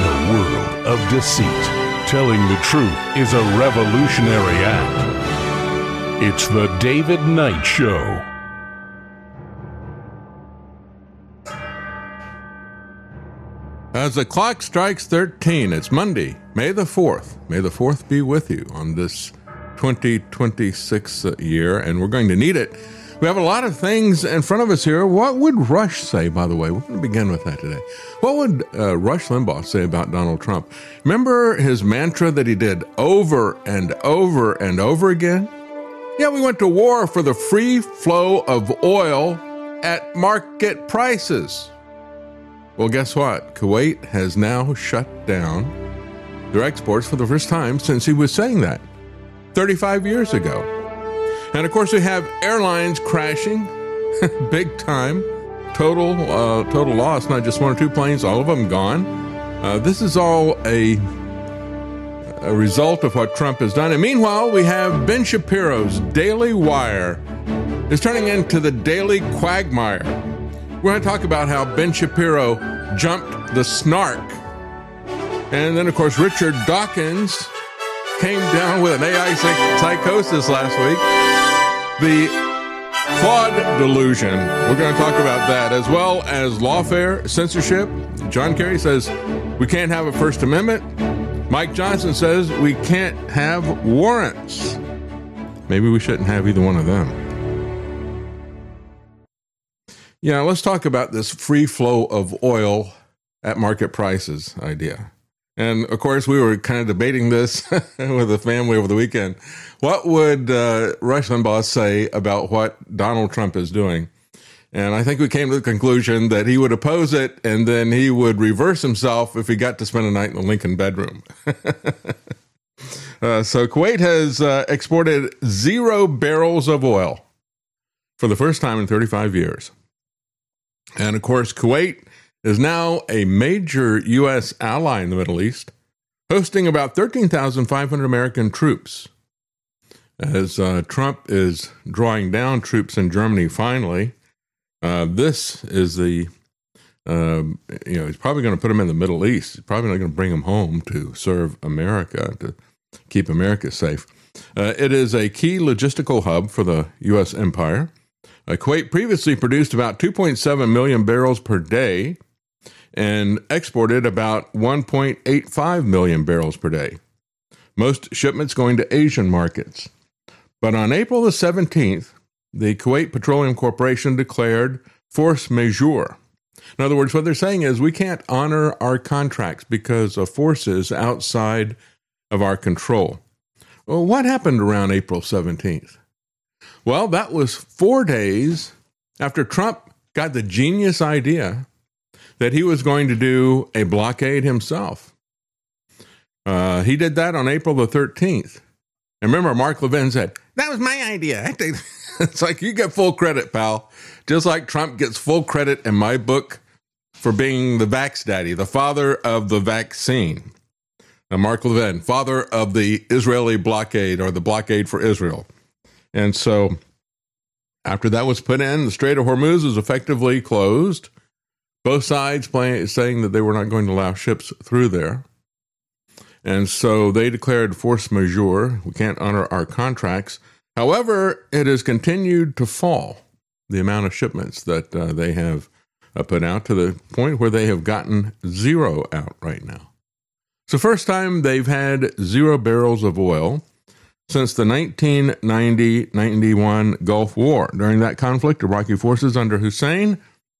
a world of deceit, telling the truth is a revolutionary act. It's the David Knight Show. As the clock strikes 13, it's Monday, May the 4th. May the 4th be with you on this 2026 year, and we're going to need it. We have a lot of things in front of us here. What would Rush say, by the way? We're going to begin with that today. What would Rush Limbaugh say about Donald Trump? Remember his mantra that he did over and over and over again? Yeah, we went to war for the free flow of oil at market prices. Well, guess what? Kuwait has now shut down their exports for the first time since he was saying that 35 years ago. And of course, we have airlines crashing big time. Total loss, not just one or two planes, all of them gone. This is all a result of what Trump has done. And meanwhile, we have Ben Shapiro's Daily Wire is turning into the Daily Quagmire. We're going to talk about how Ben Shapiro jumped the snark. And then, of course, Richard Dawkins came down with an AI psychosis last week. The Claude delusion. We're going to talk about that, as well as lawfare, censorship. John Kerry says we can't have a First Amendment. Mike Johnson says we can't have warrants. Maybe we shouldn't have either one of them. Yeah, let's talk about this free flow of oil at market prices idea. And, of course, we were kind of debating this with the family over the weekend. What would Rush Limbaugh say about what Donald Trump is doing? And I think we came to the conclusion that he would oppose it, and then he would reverse himself if he got to spend a night in the Lincoln bedroom. So Kuwait has exported 0 barrels of oil for the first time in 35 years. And, of course, Kuwait is now a major U.S. ally in the Middle East, hosting about 13,500 American troops. As Trump is drawing down troops in Germany finally, this is the, he's probably going to put them in the Middle East. He's probably not going to bring them home to serve America, to keep America safe. It is a key logistical hub for the U.S. empire. Kuwait previously produced about 2.7 million barrels per day and exported about 1.85 million barrels per day. Most shipments going to Asian markets. But on April the 17th, the Kuwait Petroleum Corporation declared force majeure. In other words, what they're saying is we can't honor our contracts because of forces outside of our control. Well, what happened around April 17th? Well, that was 4 days after Trump got the genius idea that he was going to do a blockade himself. He did that on April the 13th. And remember, Mark Levin said, that was my idea. It's like, you get full credit, pal. Just like Trump gets full credit in my book for being the vax daddy, the father of the vaccine. And Mark Levin, father of the Israeli blockade, or the blockade for Israel. And so after that was put in, the Strait of Hormuz was effectively closed. Both sides saying that they were not going to allow ships through there. And so they declared force majeure. We can't honor our contracts. However, it has continued to fall, the amount of shipments that they have put out, to the point where they have gotten 0 out right now. It's the first time they've had 0 barrels of oil since the 1990-91 Gulf War. During that conflict, Iraqi forces under Hussein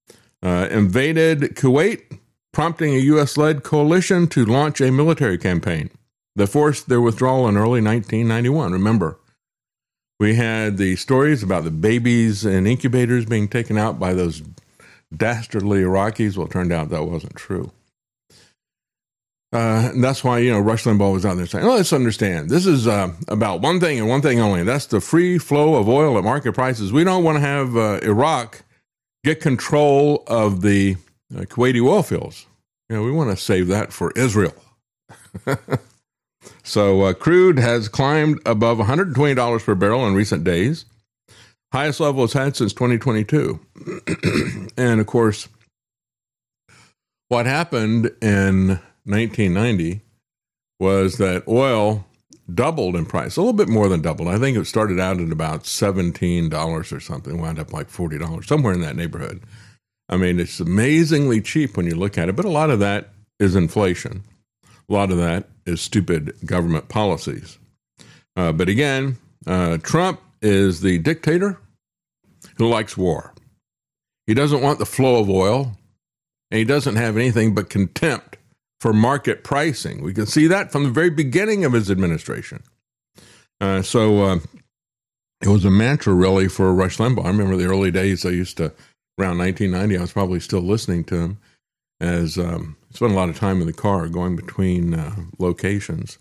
invaded Kuwait, prompting a U.S.-led coalition to launch a military campaign that forced their withdrawal in early 1991. Remember, we had the stories about the babies in incubators being taken out by those dastardly Iraqis. Well, it turned out that wasn't true. And that's why, Rush Limbaugh was out there saying, let's understand, this is about one thing and one thing only. That's the free flow of oil at market prices. We don't want to have Iraq get control of the Kuwaiti oil fields. We want to save that for Israel. So crude has climbed above $120 per barrel in recent days. Highest level it's had since 2022. And of course, what happened in 1990 was that oil doubled in price, a little bit more than doubled. I think it started out at about $17 or something, wound up like $40, somewhere in that neighborhood. I mean, it's amazingly cheap when you look at it, but a lot of that is inflation. A lot of that is stupid government policies. But again, Trump is the dictator who likes war. He doesn't want the flow of oil, and he doesn't have anything but contempt for market pricing. We can see that from the very beginning of his administration. So it was a mantra, really, for Rush Limbaugh. I remember the early days I used to, around 1990, I was probably still listening to him, as I spent a lot of time in the car going between locations.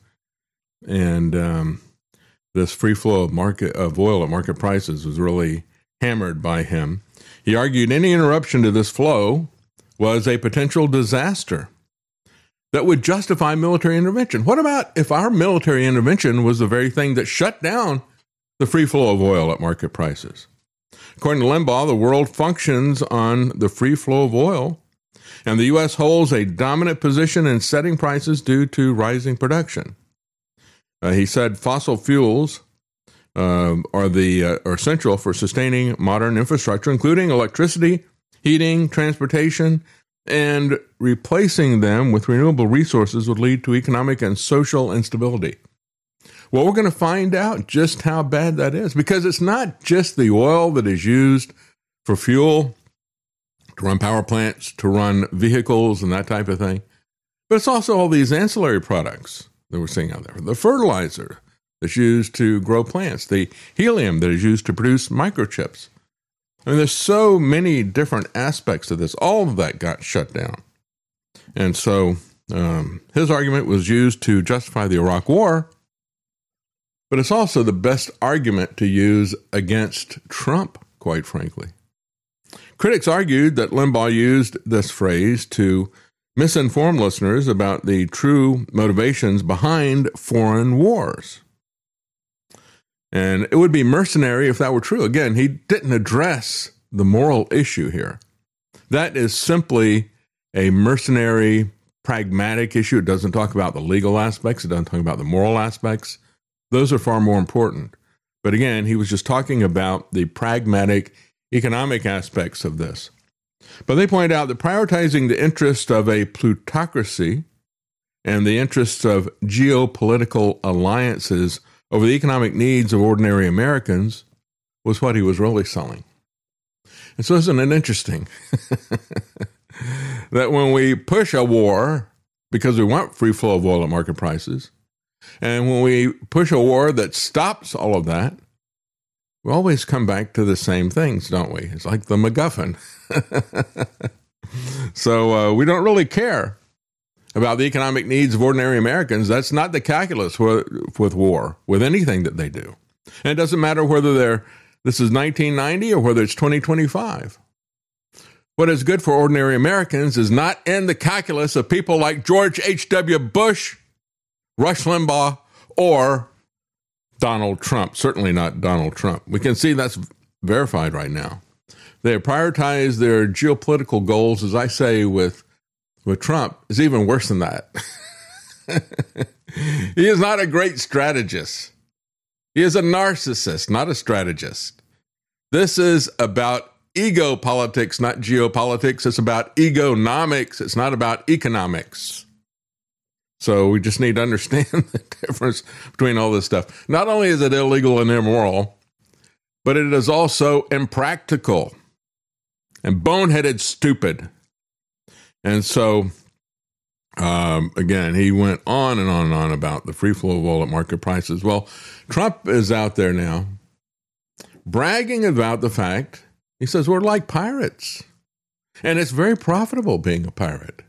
And this free flow of oil at market prices was really hammered by him. He argued any interruption to this flow was a potential disaster that would justify military intervention. What about if our military intervention was the very thing that shut down the free flow of oil at market prices? According to Limbaugh, the world functions on the free flow of oil, and the U.S. holds a dominant position in setting prices due to rising production. He said fossil fuels are essential for sustaining modern infrastructure, including electricity, heating, transportation, and replacing them with renewable resources would lead to economic and social instability. Well, we're going to find out just how bad that is, because it's not just the oil that is used for fuel, to run power plants, to run vehicles and that type of thing, but it's also all these ancillary products that we're seeing out there. The fertilizer that's used to grow plants, the helium that is used to produce microchips. I mean, there's so many different aspects of this. All of that got shut down. And so his argument was used to justify the Iraq War, but it's also the best argument to use against Trump, quite frankly. Critics argued that Limbaugh used this phrase to misinform listeners about the true motivations behind foreign wars. And it would be mercenary if that were true. Again, he didn't address the moral issue here. That is simply a mercenary, pragmatic issue. It doesn't talk about the legal aspects. It doesn't talk about the moral aspects. Those are far more important. But again, he was just talking about the pragmatic, economic aspects of this. But they point out that prioritizing the interest of a plutocracy and the interests of geopolitical alliances over the economic needs of ordinary Americans was what he was really selling. And so isn't it interesting that when we push a war because we want free flow of oil at market prices, and when we push a war that stops all of that, we always come back to the same things, don't we? It's like the MacGuffin. So we don't really care about the economic needs of ordinary Americans. That's not the calculus with war, with anything that they do. And it doesn't matter whether this is 1990 or whether it's 2025. What is good for ordinary Americans is not in the calculus of people like George H.W. Bush, Rush Limbaugh, or Donald Trump. Certainly not Donald Trump. We can see that's verified right now. They prioritize their geopolitical goals, as I say, with Trump, is even worse than that. He is not a great strategist. He is a narcissist, not a strategist. This is about ego politics, not geopolitics. It's about egonomics. It's not about economics. So we just need to understand the difference between all this stuff. Not only is it illegal and immoral, but it is also impractical and boneheaded stupid. And so, again, he went on and on and on about the free flow of oil at market prices. Well, Trump is out there now bragging about the fact, he says, we're like pirates. And it's very profitable being a pirate.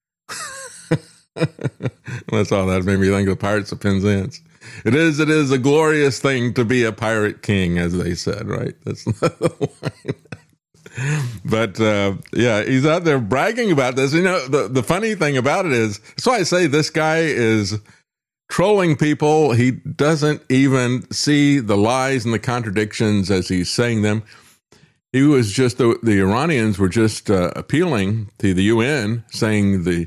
That's all that made me think of Pirates of Penzance. It is a glorious thing to be a pirate king, as they said, right? That's not the line. But, yeah, he's out there bragging about this. You know, the funny thing about it is, that's why I say this guy is trolling people. He doesn't even see the lies and the contradictions as he's saying them. He was just, the Iranians were just appealing to the UN, saying the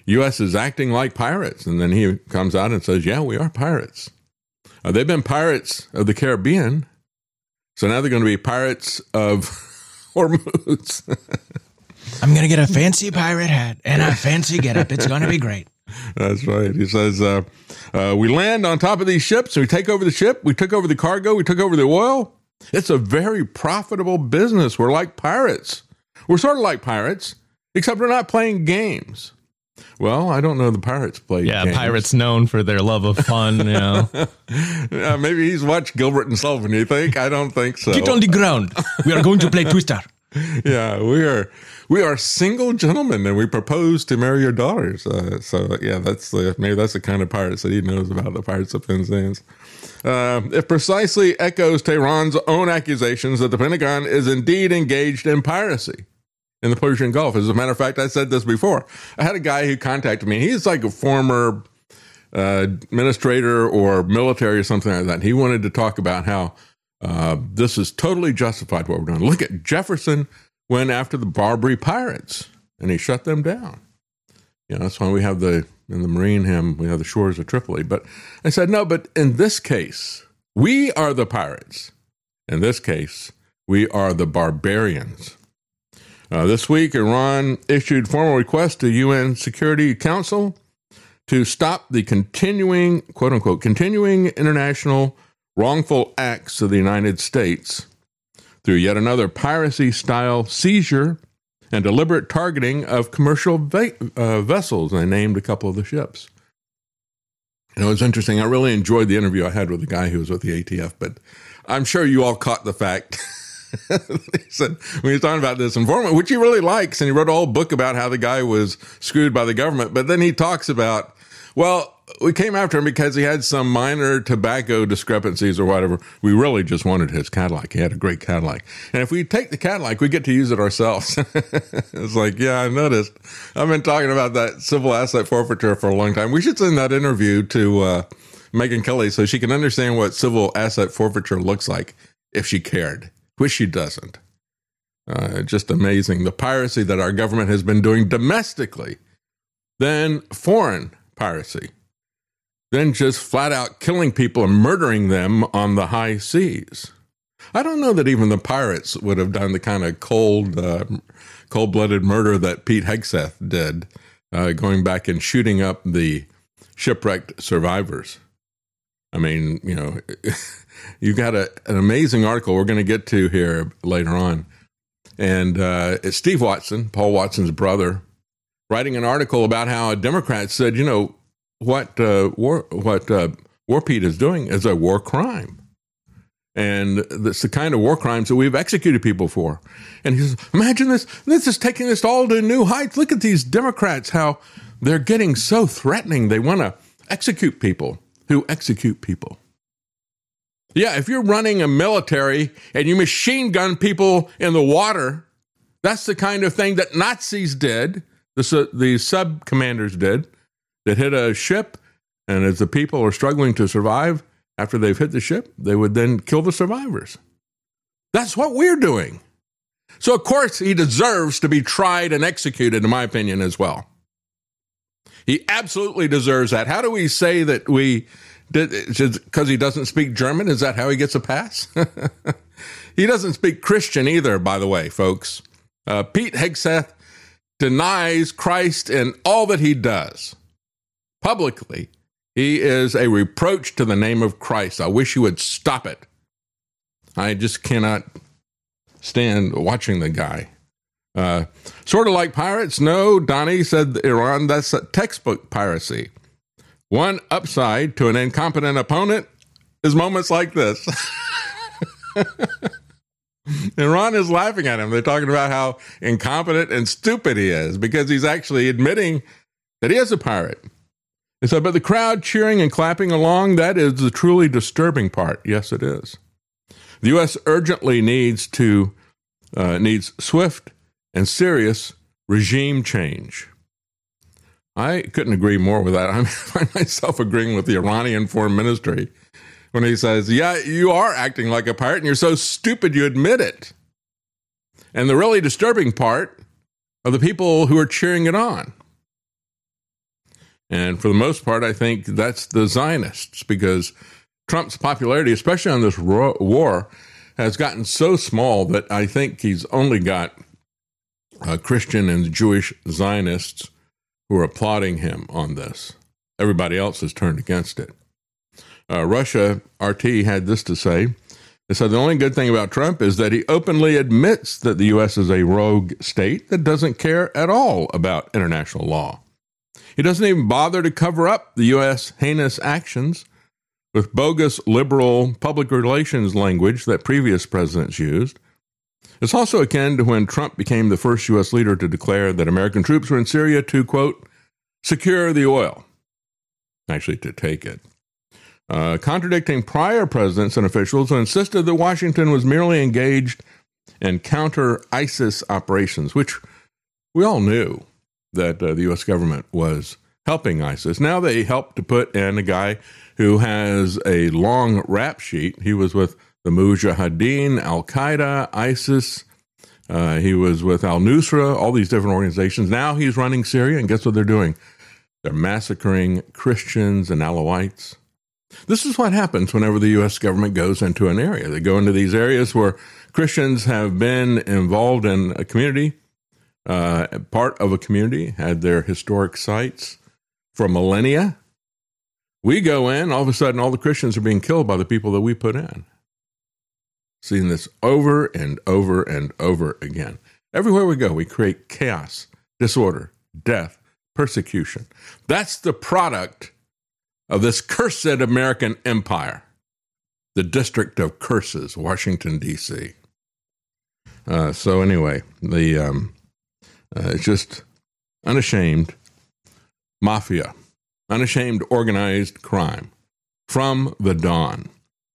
U.S. is acting like pirates. And then he comes out and says, yeah, we are pirates. They've been pirates of the Caribbean. So now they're going to be pirates of Hormuz. I'm going to get a fancy pirate hat and a fancy getup. It's going to be great. That's right. He says, we land on top of these ships, and we take over the ship, we took over the cargo, we took over the oil. It's a very profitable business. We're like pirates. We're sort of like pirates, except we're not playing games. Well, I don't know the pirates play games. Yeah, pirates known for their love of fun, you know. Maybe he's watched Gilbert and Sullivan, you think? I don't think so. Get on the ground. We are going to play Twister. Yeah, we are single gentlemen, and we propose to marry your daughters. So yeah, maybe that's the kind of pirates that he knows about, the Pirates of Penzance. It precisely echoes Tehran's own accusations that the Pentagon is indeed engaged in piracy in the Persian Gulf. As a matter of fact, I said this before. I had a guy who contacted me. He's like a former administrator or military or something like that. He wanted to talk about how this is totally justified what we're doing. Look at Jefferson went after the Barbary pirates and he shut them down. That's why we have in the Marine hymn, we have the shores of Tripoli. But I said, no, but in this case, we are the pirates. In this case, we are the barbarians. This week, Iran issued formal requests to UN Security Council to stop the continuing, quote unquote, continuing international wrongful acts of the United States through yet another piracy-style seizure and deliberate targeting of commercial vessels. And I named a couple of the ships. It was interesting. I really enjoyed the interview I had with the guy who was with the ATF, but I'm sure you all caught the fact. He said, when he was talking about this informant, which he really likes, and he wrote a whole book about how the guy was screwed by the government, but then he talks about, well, we came after him because he had some minor tobacco discrepancies or whatever. We really just wanted his Cadillac. He had a great Cadillac. And if we take the Cadillac, we get to use it ourselves. It's like, yeah, I noticed. I've been talking about that civil asset forfeiture for a long time. We should send that interview to Megyn Kelly so she can understand what civil asset forfeiture looks like if she cared, which she doesn't. Just amazing. The piracy that our government has been doing domestically, then foreign piracy, then just flat out killing people and murdering them on the high seas. I don't know that even the pirates would have done the kind of cold-blooded murder that Pete Hegseth did, going back and shooting up the shipwrecked survivors. I mean, you've got an amazing article we're going to get to here later on. And it's Steve Watson, Paul Watson's brother, writing an article about how a Democrat said, what War Pete is doing is a war crime. And that's the kind of war crimes that we've executed people for. And he says, imagine this. This is taking this all to new heights. Look at these Democrats, how they're getting so threatening. They want to execute people who execute people. Yeah, if you're running a military and you machine gun people in the water, that's the kind of thing that Nazis did, the sub-commanders did, that hit a ship, and as the people are struggling to survive after they've hit the ship, they would then kill the survivors. That's what we're doing. So, of course, he deserves to be tried and executed, in my opinion, as well. He absolutely deserves that. How do we say that we did? Because he doesn't speak German? Is that how he gets a pass? He doesn't speak Christian either, by the way, folks. Pete Hegseth denies Christ in all that he does. Publicly, he is a reproach to the name of Christ. I wish you would stop it. I just cannot stand watching the guy. Sort of like pirates? No, Donnie said Iran, that's a textbook piracy. One upside to an incompetent opponent is moments like this. Iran is laughing at him. They're talking about how incompetent and stupid he is because he's actually admitting that he is a pirate. They said, but the crowd cheering and clapping along, that is the truly disturbing part. Yes, it is. The U.S. urgently needs swift and serious regime change. I couldn't agree more with that. I find myself agreeing with the Iranian foreign ministry when he says, yeah, you are acting like a pirate and you're so stupid you admit it. And the really disturbing part are the people who are cheering it on. And for the most part, I think that's the Zionists, because Trump's popularity, especially on this war, has gotten so small that I think he's only got Christian and Jewish Zionists who are applauding him on this. Everybody else has turned against it. Russia, RT, had this to say. It said the only good thing about Trump is that he openly admits that the U.S. is a rogue state that doesn't care at all about international law. He doesn't even bother to cover up the U.S. heinous actions with bogus liberal public relations language that previous presidents used. It's also akin to when Trump became the first U.S. leader to declare that American troops were in Syria to, quote, secure the oil, actually to take it. Contradicting prior presidents and officials who insisted that Washington was merely engaged in counter-ISIS operations, which we all knew that the U.S. government was helping ISIS. Now they help to put in a guy who has a long rap sheet. He was with the Mujahideen, Al-Qaeda, ISIS. He was with al-Nusra, all these different organizations. Now he's running Syria, and guess what they're doing? They're massacring Christians and Alawites. This is what happens whenever the U.S. government goes into an area. They go into these areas where Christians have been involved in a community, part of a community, had their historic sites for millennia. We go in, all of a sudden, all the Christians are being killed by the people that we put in. Seeing this over and over and over again. Everywhere we go, we create chaos, disorder, death, persecution. That's the product of this cursed American empire, the District of Curses, Washington, D.C. So anyway, it's just unashamed mafia, unashamed organized crime from the dawn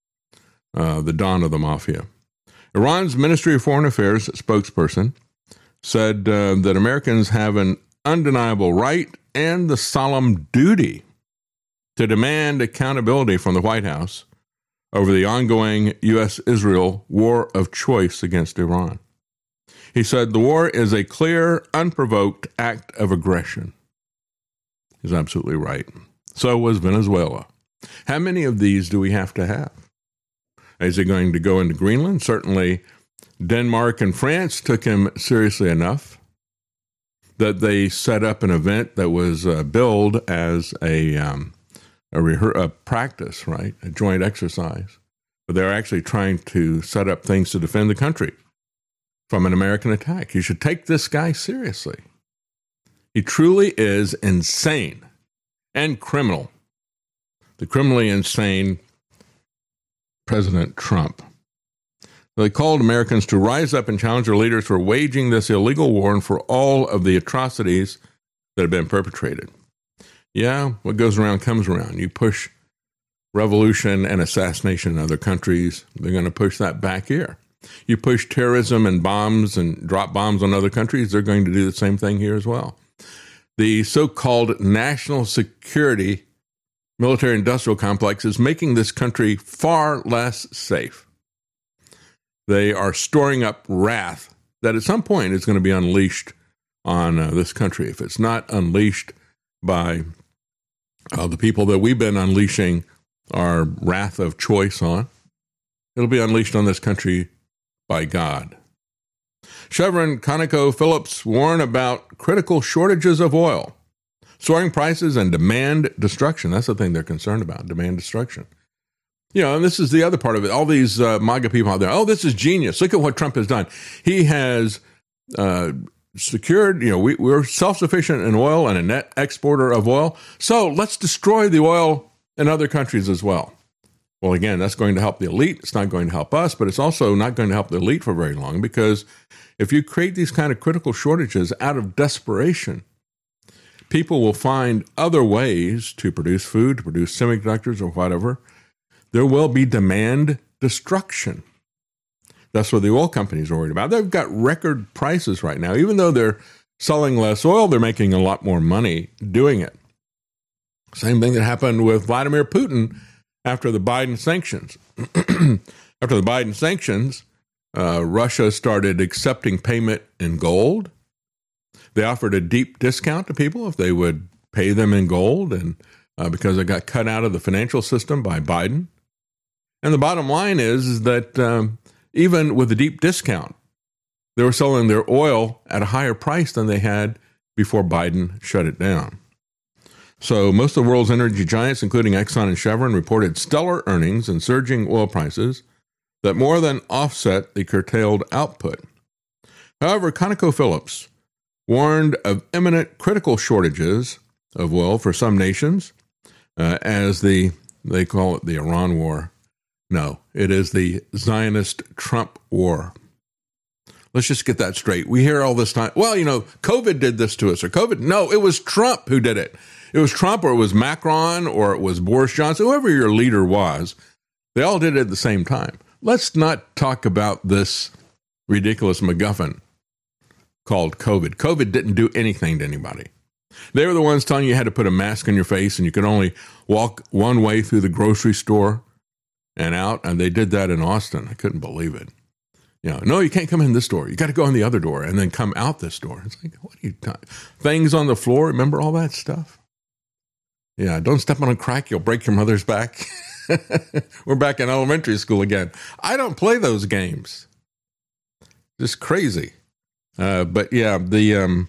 of the mafia. Iran's Ministry of Foreign Affairs spokesperson said that Americans have an undeniable right and the solemn duty to demand accountability from the White House over the ongoing U.S.-Israel war of choice against Iran. He said the war is a clear, unprovoked act of aggression. He's absolutely right. So was Venezuela. How many of these do we have to have? Is he going to go into Greenland? Certainly Denmark and France took him seriously enough that they set up an event that was billed as a practice, right? A joint exercise. But they're actually trying to set up things to defend the country from an American attack. You should take this guy seriously. He truly is insane and criminal. The criminally insane President Trump. They called Americans to rise up and challenge their leaders for waging this illegal war and for all of the atrocities that have been perpetrated. Yeah, what goes around comes around. You push revolution and assassination in other countries, they're going to push that back here. You push terrorism and bombs and drop bombs on other countries, they're going to do the same thing here as well. The so-called national security military-industrial complex is making this country far less safe. They are storing up wrath that at some point is going to be unleashed on this country. If it's not unleashed by the people that we've been unleashing our wrath of choice on, it'll be unleashed on this country by God. Chevron, ConocoPhillips warn about critical shortages of oil, soaring prices, and demand destruction. That's the thing they're concerned about, demand destruction. You know, and this is the other part of it. All these MAGA people out there, oh, this is genius. Look at what Trump has done. He has secured, we're self-sufficient in oil and a net exporter of oil. So let's destroy the oil in other countries as well. Well, again, that's going to help the elite. It's not going to help us, but it's also not going to help the elite for very long, because if you create these kind of critical shortages out of desperation, people will find other ways to produce food, to produce semiconductors or whatever. There will be demand destruction. That's what the oil companies are worried about. They've got record prices right now. Even though they're selling less oil, they're making a lot more money doing it. Same thing that happened with Vladimir Putin after the Biden sanctions. After the Biden sanctions, Russia started accepting payment in gold. They offered a deep discount to people if they would pay them in gold, and because it got cut out of the financial system by Biden. And the bottom line is that even with a deep discount, they were selling their oil at a higher price than they had before Biden shut it down. So most of the world's energy giants, including Exxon and Chevron, reported stellar earnings and surging oil prices that more than offset the curtailed output. However, ConocoPhillips warned of imminent critical shortages of oil for some nations as they call it the Iran war. No, it is the Zionist Trump war. Let's just get that straight. We hear all this time, well, COVID did this to us, or COVID. No, it was Trump who did it. It was Trump, or it was Macron, or it was Boris Johnson, whoever your leader was. They all did it at the same time. Let's not talk about this ridiculous MacGuffin called COVID. COVID didn't do anything to anybody. They were the ones telling you had to put a mask on your face and you could only walk one way through the grocery store and out. And they did that in Austin. I couldn't believe it. No, you can't come in this door. You got to go in the other door and then come out this door. It's like, what are you doing? Things on the floor. Remember all that stuff? Yeah, don't step on a crack. You'll break your mother's back. We're back in elementary school again. I don't play those games. Just crazy. But yeah, the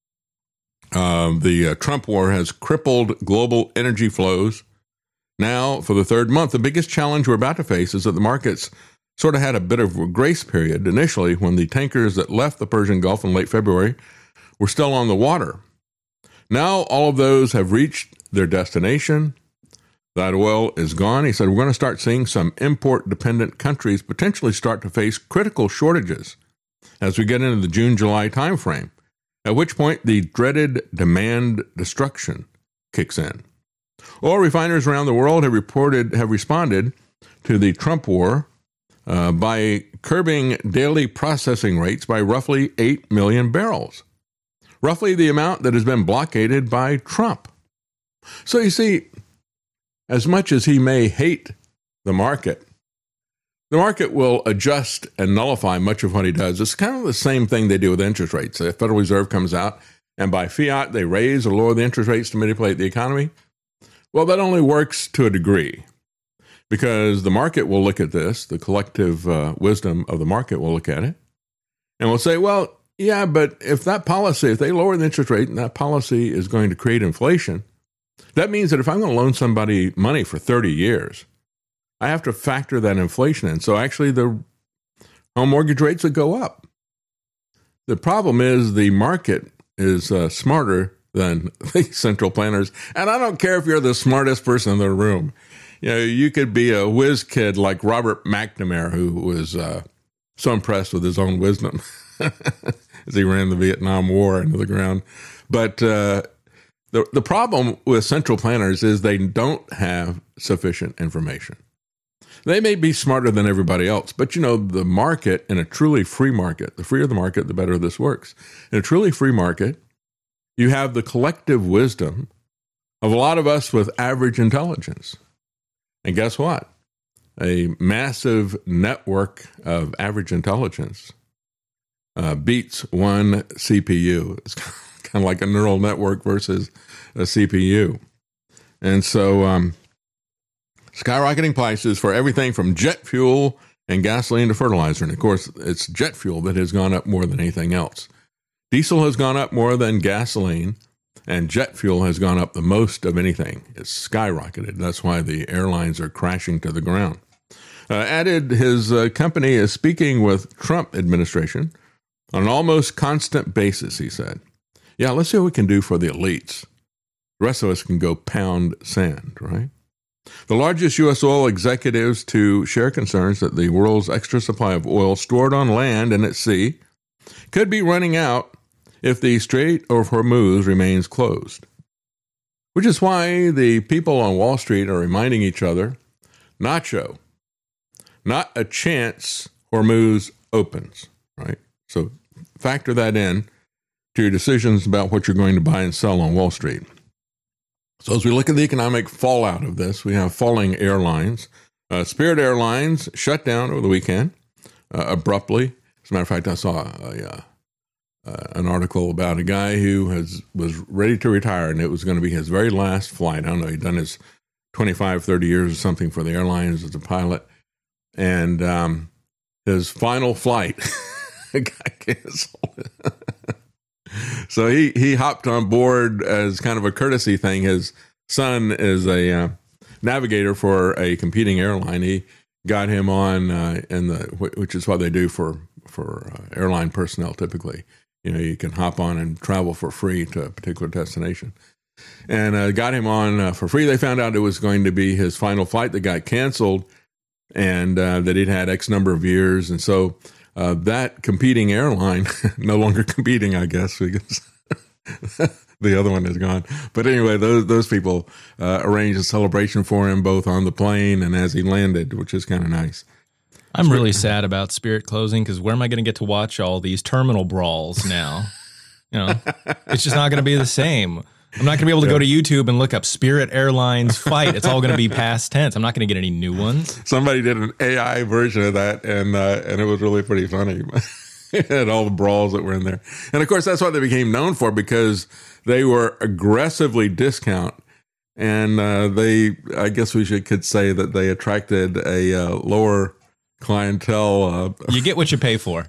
Trump war has crippled global energy flows. Now, for the third month, the biggest challenge we're about to face is that the markets sort of had a bit of a grace period initially when the tankers that left the Persian Gulf in late February were still on the water. Now, all of those have reached their destination. That oil is gone. He said, we're going to start seeing some import-dependent countries potentially start to face critical shortages as we get into the June-July timeframe, at which point the dreaded demand destruction kicks in. Oil refiners around the world have responded to the Trump war by curbing daily processing rates by roughly 8 million barrels, roughly the amount that has been blockaded by Trump. So you see, as much as he may hate the market will adjust and nullify much of what he does. It's kind of the same thing they do with interest rates. The Federal Reserve comes out, and by fiat, they raise or lower the interest rates to manipulate the economy. Well, that only works to a degree, because the market will look at this, the collective wisdom of the market will look at it, and will say, well, yeah, but if they lower the interest rate and that policy is going to create inflation, that means that if I'm going to loan somebody money for 30 years, I have to factor that inflation in. So actually the home mortgage rates would go up. The problem is the market is smarter than the central planners. And I don't care if you're the smartest person in the room. You could be a whiz kid like Robert McNamara, who was so impressed with his own wisdom as he ran the Vietnam War into the ground. But the problem with central planners is they don't have sufficient information. They may be smarter than everybody else, but the market, in a truly free market, the freer the market, the better this works. In a truly free market, you have the collective wisdom of a lot of us with average intelligence. And guess what? A massive network of average intelligence beats one CPU. It's kind of like a neural network versus a CPU. And so skyrocketing prices for everything from jet fuel and gasoline to fertilizer. And of course, it's jet fuel that has gone up more than anything else. Diesel has gone up more than gasoline, and jet fuel has gone up the most of anything. It's skyrocketed. That's why the airlines are crashing to the ground. Added, his company is speaking with Trump administration on an almost constant basis, he said. Yeah, let's see what we can do for the elites. The rest of us can go pound sand, right? The largest U.S. oil executives to share concerns that the world's extra supply of oil stored on land and at sea could be running out if the Strait of Hormuz remains closed. Which is why the people on Wall Street are reminding each other, Nacho, not a chance Hormuz opens, right? So factor that in to your decisions about what you're going to buy and sell on Wall Street. So as we look at the economic fallout of this, we have falling airlines. Spirit Airlines shut down over the weekend abruptly. As a matter of fact, I saw an article about a guy who was ready to retire, and it was going to be his very last flight. I don't know, he'd done his 25, 30 years or something for the airlines as a pilot. And his final flight got canceled. So he hopped on board as kind of a courtesy thing. His son is a navigator for a competing airline. He got him on, which is what they do for airline personnel typically. You know, you can hop on and travel for free to a particular destination. And got him on for free. They found out it was going to be his final flight that got canceled, and that he'd had X number of years. And so that competing airline, no longer competing, I guess, because the other one is gone. But anyway, those people arranged a celebration for him both on the plane and as he landed, which is kind of nice. I'm really sad about Spirit closing because where am I going to get to watch all these terminal brawls now? You know, it's just not going to be the same. I'm not going to be able to go to YouTube and look up Spirit Airlines fight. It's all going to be past tense. I'm not going to get any new ones. Somebody did an AI version of that, and it was really pretty funny. It had all the brawls that were in there. And, of course, that's what they became known for because they were aggressively discount. And I guess we could say that they attracted a lower clientele. You get what you pay for.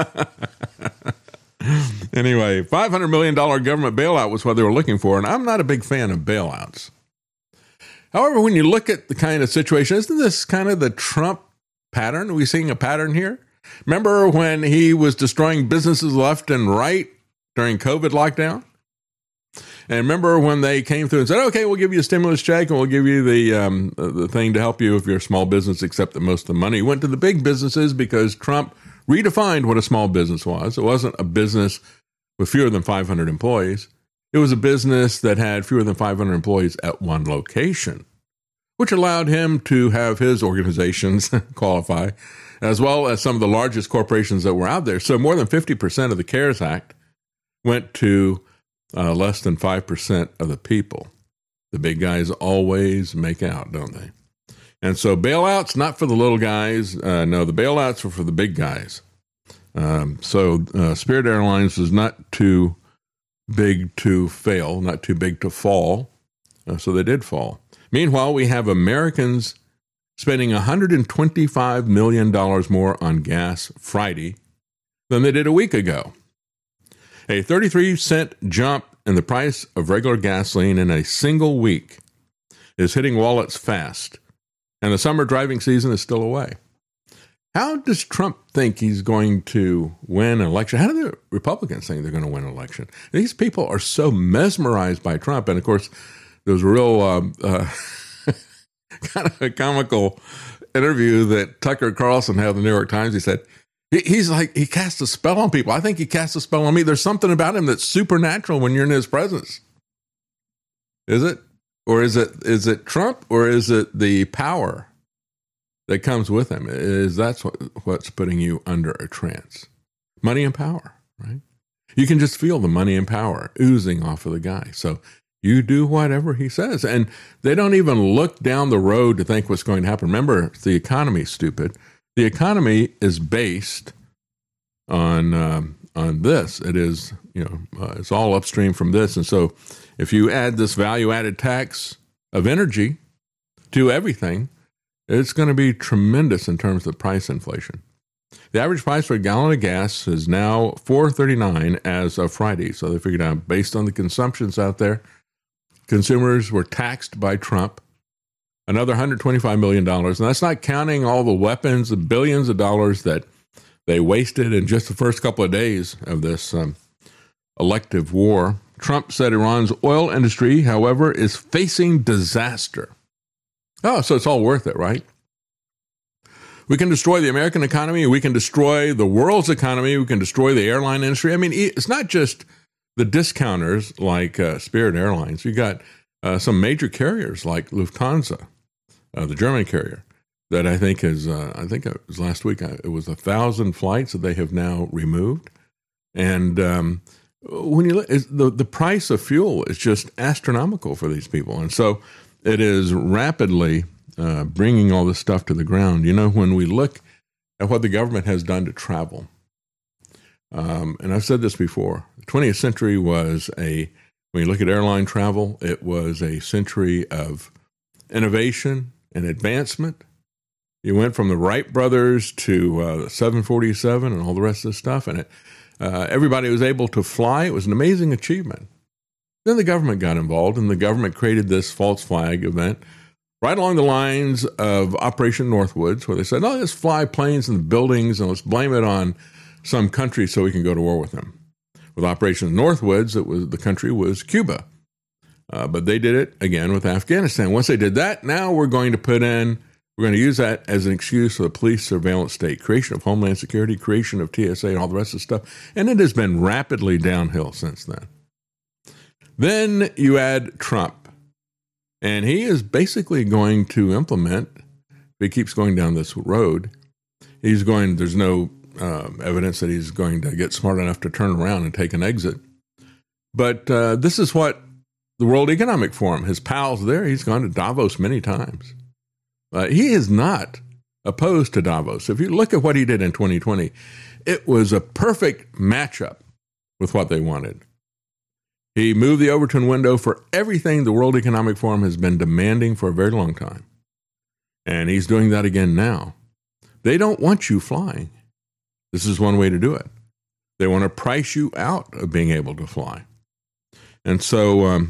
Anyway, $500 million government bailout was what they were looking for, and I'm not a big fan of bailouts. However, when you look at the kind of situation, isn't this kind of the Trump pattern? Are we seeing a pattern here? Remember when he was destroying businesses left and right during COVID lockdown? And remember when they came through and said, okay, we'll give you a stimulus check and we'll give you the thing to help you if you're a small business, except that most of the money went to the big businesses because Trump redefined what a small business was. It wasn't a business with fewer than 500 employees. It was a business that had fewer than 500 employees at one location, which allowed him to have his organizations qualify, as well as some of the largest corporations that were out there. So more than 50% of the CARES Act went to less than 5% of the people. The big guys always make out, don't they? And so bailouts, not for the little guys. No, the bailouts were for the big guys. So Spirit Airlines was not too big to fail, not too big to fall. So they did fall. Meanwhile, we have Americans spending $125 million more on gas Friday than they did a week ago. A 33-cent jump in the price of regular gasoline in a single week is hitting wallets fast. And the summer driving season is still away. How does Trump think he's going to win an election? How do the Republicans think they're going to win an election? These people are so mesmerized by Trump. And, of course, there was a real kind of a comical interview that Tucker Carlson had in the New York Times. He said, he's like, he casts a spell on people. I think he casts a spell on me. There's something about him that's supernatural when you're in his presence. Is it? Or is it Trump, or is it the power that comes with him? That's what's putting you under a trance? Money and power, right? You can just feel the money and power oozing off of the guy. So you do whatever he says. And they don't even look down the road to think what's going to happen. Remember, the economy is stupid. The economy is based on this. It is, it's all upstream from this. And so if you add this value-added tax of energy to everything, it's going to be tremendous in terms of price inflation. The average price for a gallon of gas is now $4.39 as of Friday. So they figured out, based on the consumptions out there, consumers were taxed by Trump another $125 million. And that's not counting all the weapons, the billions of dollars that they wasted in just the first couple of days of this elective war. Trump said Iran's oil industry, however, is facing disaster. Oh, so it's all worth it, right? We can destroy the American economy. We can destroy the world's economy. We can destroy the airline industry. I mean, it's not just the discounters like Spirit Airlines. You got some major carriers like Lufthansa, the German carrier, that I think it was last week, it was 1,000 flights that they have now removed. And when you look, the price of fuel is just astronomical for these people. And so it is rapidly bringing all this stuff to the ground. When we look at what the government has done to travel, And I've said this before, the 20th century was when you look at airline travel, it was a century of innovation and advancement. You went from the Wright brothers to 747 and all the rest of the stuff, and everybody was able to fly. It was an amazing achievement. Then the government got involved, and the government created this false flag event right along the lines of Operation Northwoods, where they said, "No, let's fly planes in the buildings and let's blame it on some country so we can go to war with them." With Operation Northwoods, the country was Cuba, but they did it again with Afghanistan. Once they did that, now we're going to use that as an excuse for the police surveillance state, creation of Homeland Security, creation of TSA, and all the rest of the stuff. And it has been rapidly downhill since then. Then you add Trump, and he is basically going to implement, if he keeps going down this road, there's no evidence that he's going to get smart enough to turn around and take an exit. But this is what the World Economic Forum, his pals there, he's gone to Davos many times. He is not opposed to Davos. If you look at what he did in 2020, it was a perfect matchup with what they wanted. He moved the Overton window for everything the World Economic Forum has been demanding for a very long time. And he's doing that again now. They don't want you flying. This is one way to do it. They want to price you out of being able to fly. And so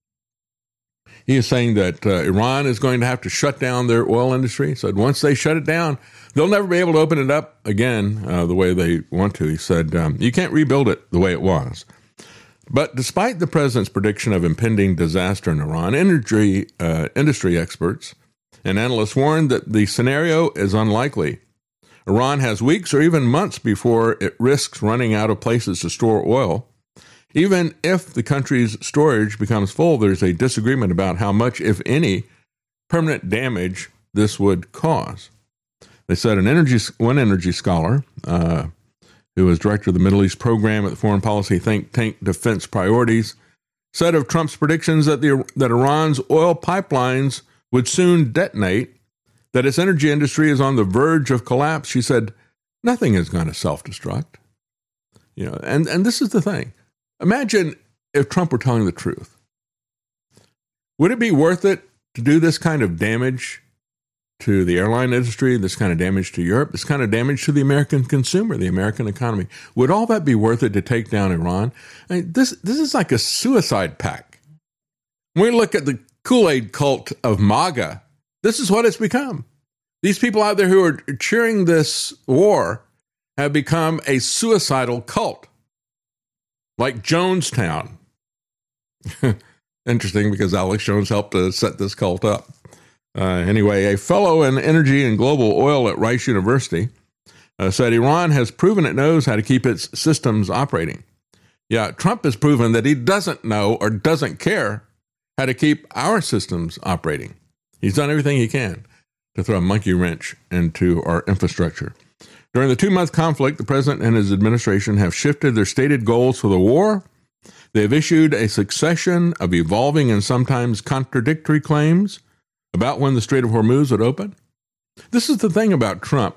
he is saying that Iran is going to have to shut down their oil industry. He said once they shut it down, they'll never be able to open it up again the way they want to. He said, you can't rebuild it the way it was. But despite the president's prediction of impending disaster in Iran, industry experts and analysts warned that the scenario is unlikely. Iran has weeks or even months before it risks running out of places to store oil. Even if the country's storage becomes full, there's a disagreement about how much, if any, permanent damage this would cause. They said one energy scholar, who was director of the Middle East program at the foreign policy think tank Defense Priorities, said of Trump's predictions that Iran's oil pipelines would soon detonate, that its energy industry is on the verge of collapse. She said, nothing is going to self-destruct. And this is the thing. Imagine if Trump were telling the truth. Would it be worth it to do this kind of damage to the airline industry, this kind of damage to Europe, this kind of damage to the American consumer, the American economy? Would all that be worth it to take down Iran? I mean, this is like a suicide pact. When we look at the Kool-Aid cult of MAGA, this is what it's become. These people out there who are cheering this war have become a suicidal cult. Like Jonestown. Interesting, because Alex Jones helped to set this cult up. Anyway, a fellow in energy and global oil at Rice University said Iran has proven it knows how to keep its systems operating. Yeah, Trump has proven that he doesn't know or doesn't care how to keep our systems operating. He's done everything he can to throw a monkey wrench into our infrastructure. During the 2-month conflict, the president and his administration have shifted their stated goals for the war. They have issued a succession of evolving and sometimes contradictory claims about when the Strait of Hormuz would open. This is the thing about Trump.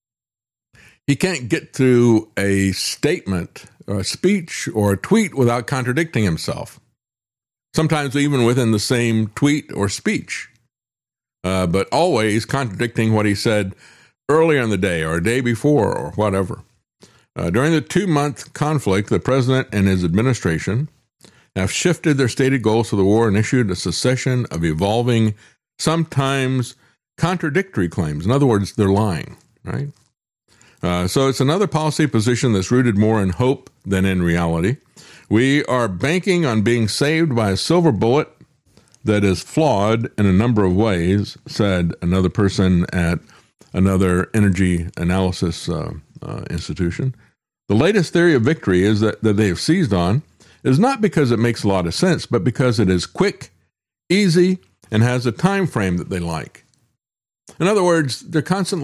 He can't get through a statement or a speech or a tweet without contradicting himself. Sometimes even within the same tweet or speech, but always contradicting what he said earlier in the day or a day before or whatever. During the 2-month conflict, the president and his administration have shifted their stated goals for the war and issued a succession of evolving, sometimes contradictory claims. In other words, they're lying, right? So it's another policy position that's rooted more in hope than in reality. We are banking on being saved by a silver bullet that is flawed in a number of ways, said another person at another energy analysis institution. The latest theory of victory is that they have seized on is not because it makes a lot of sense, but because it is quick, easy, and has a time frame that they like. In other words, they're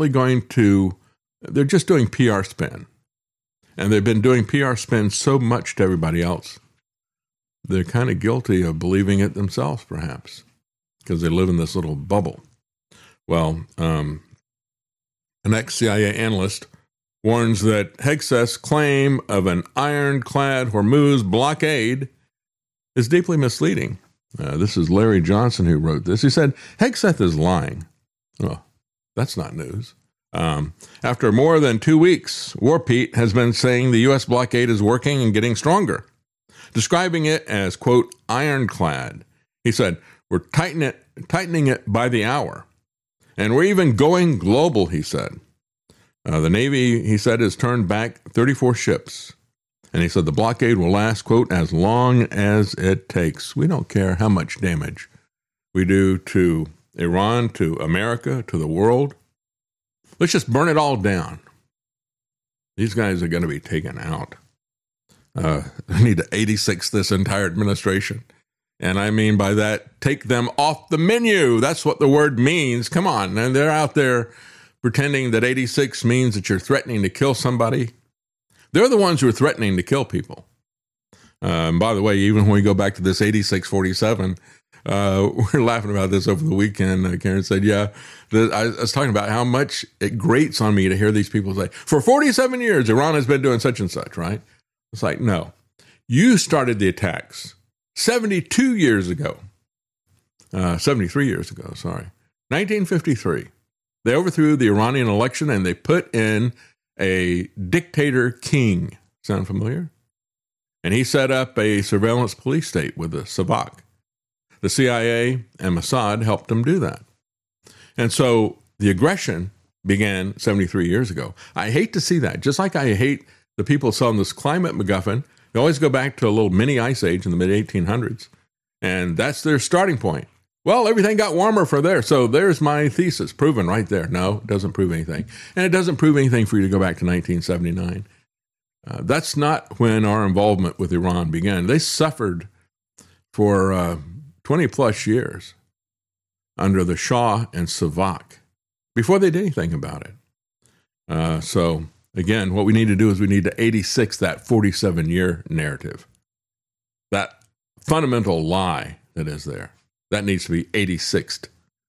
just doing PR spin. And they've been doing PR spin so much to everybody else. They're kind of guilty of believing it themselves, perhaps, because they live in this little bubble. Well, an ex-CIA analyst warns that Hegseth's claim of an ironclad Hormuz blockade is deeply misleading. This is Larry Johnson who wrote this. He said, Hegseth is lying. Oh, that's not news. After more than 2 weeks, War Pete has been saying the U.S. blockade is working and getting stronger, describing it as, quote, ironclad. He said, we're tightening it by the hour. And we're even going global, he said. The Navy, he said, has turned back 34 ships. And he said the blockade will last, quote, as long as it takes. We don't care how much damage we do to Iran, to America, to the world. Let's just burn it all down. These guys are going to be taken out. I need to 86 this entire administration. And I mean by that, take them off the menu. That's what the word means. Come on. And they're out there pretending that 86 means that you're threatening to kill somebody. They're the ones who are threatening to kill people. And by the way, even when we go back to this 8647, we're laughing about this over the weekend. Karen said, I was talking about how much it grates on me to hear these people say, for 47 years, Iran has been doing such and such, right? It's like, no, you started the attacks 72 years ago, 73 years ago, 1953. They overthrew the Iranian election and they put in a dictator king. Sound familiar? And he set up a surveillance police state with the Savak. The CIA and Mossad helped him do that. And so the aggression began 73 years ago. I hate to see that. Just like I hate the people selling this climate MacGuffin, they always go back to a little mini ice age in the mid-1800s. And that's their starting point. Well, everything got warmer for there. So there's my thesis proven right there. No, it doesn't prove anything. And it doesn't prove anything for you to go back to 1979. That's not when our involvement with Iran began. They suffered for 20 plus years under the Shah and Savak before they did anything about it. So again, what we need to do is we need to 86 that 47-year narrative. That fundamental lie that is there. That needs to be 86'd.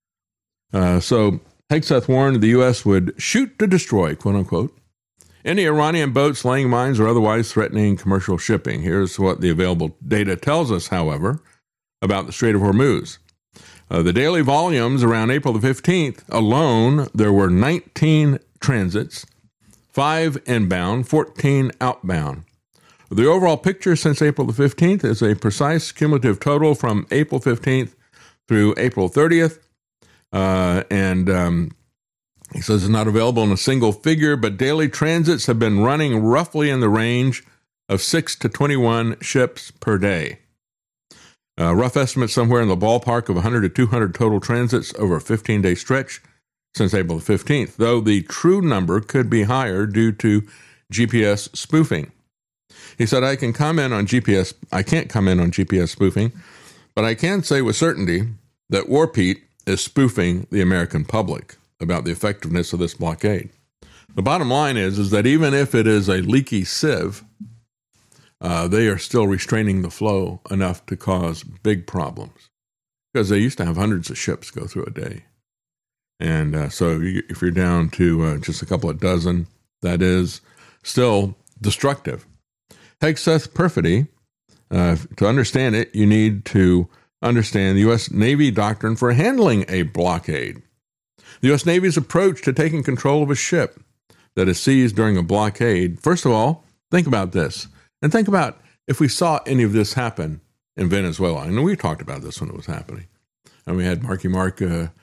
So Hegseth warned the U.S. would shoot to destroy, quote unquote, any Iranian boats laying mines or otherwise threatening commercial shipping. Here's what the available data tells us, however, about the Strait of Hormuz. The daily volumes around April the 15th alone, there were 19 transits, 5 inbound, 14 outbound. The overall picture since April the 15th is a precise cumulative total from April 15th through April 30th. He says it's not available in a single figure, but daily transits have been running roughly in the range of 6 to 21 ships per day. Rough estimate somewhere in the ballpark of 100 to 200 total transits over a 15-day stretch since April the 15th, though the true number could be higher due to GPS spoofing. He said, I can't comment on GPS spoofing, but I can say with certainty that War Pete is spoofing the American public about the effectiveness of this blockade. The bottom line is that even if it is a leaky sieve, they are still restraining the flow enough to cause big problems because they used to have hundreds of ships go through a day. And so if you're down to just a couple of dozen, that is still destructive. Hegseth's perfidy, to understand it, you need to understand the U.S. Navy doctrine for handling a blockade. The U.S. Navy's approach to taking control of a ship that is seized during a blockade. First of all, think about this. And think about if we saw any of this happen in Venezuela. And we talked about this when it was happening. And we had Marky Mark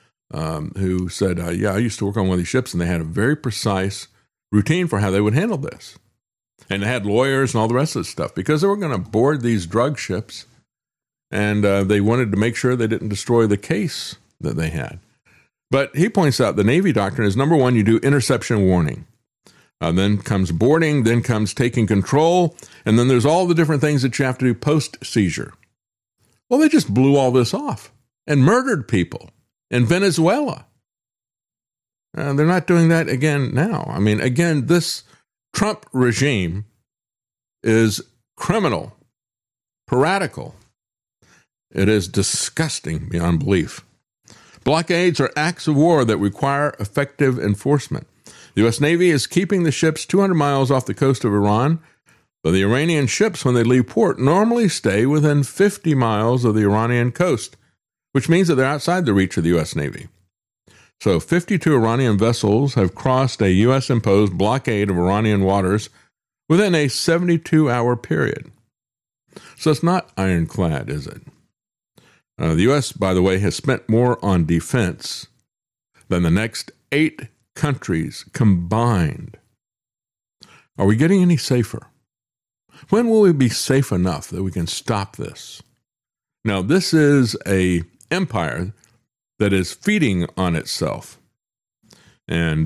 who said, I used to work on one of these ships, and they had a very precise routine for how they would handle this. And they had lawyers and all the rest of the stuff because they were going to board these drug ships, and they wanted to make sure they didn't destroy the case that they had. But he points out the Navy doctrine is, number one, you do interception warning. Then comes boarding, then comes taking control, and then there's all the different things that you have to do post-seizure. Well, they just blew all this off and murdered people in Venezuela. They're not doing that again now. I mean, again, this Trump regime is criminal, piratical. It is disgusting beyond belief. Blockades are acts of war that require effective enforcement. The U.S. Navy is keeping the ships 200 miles off the coast of Iran, but the Iranian ships, when they leave port, normally stay within 50 miles of the Iranian coast, which means that they're outside the reach of the U.S. Navy. So 52 Iranian vessels have crossed a U.S.-imposed blockade of Iranian waters within a 72-hour period. So it's not ironclad, is it? The U.S., by the way, has spent more on defense than the next 8 countries combined. Are we getting any safer? When will we be safe enough that we can stop this? Now, this is an empire that is feeding on itself. And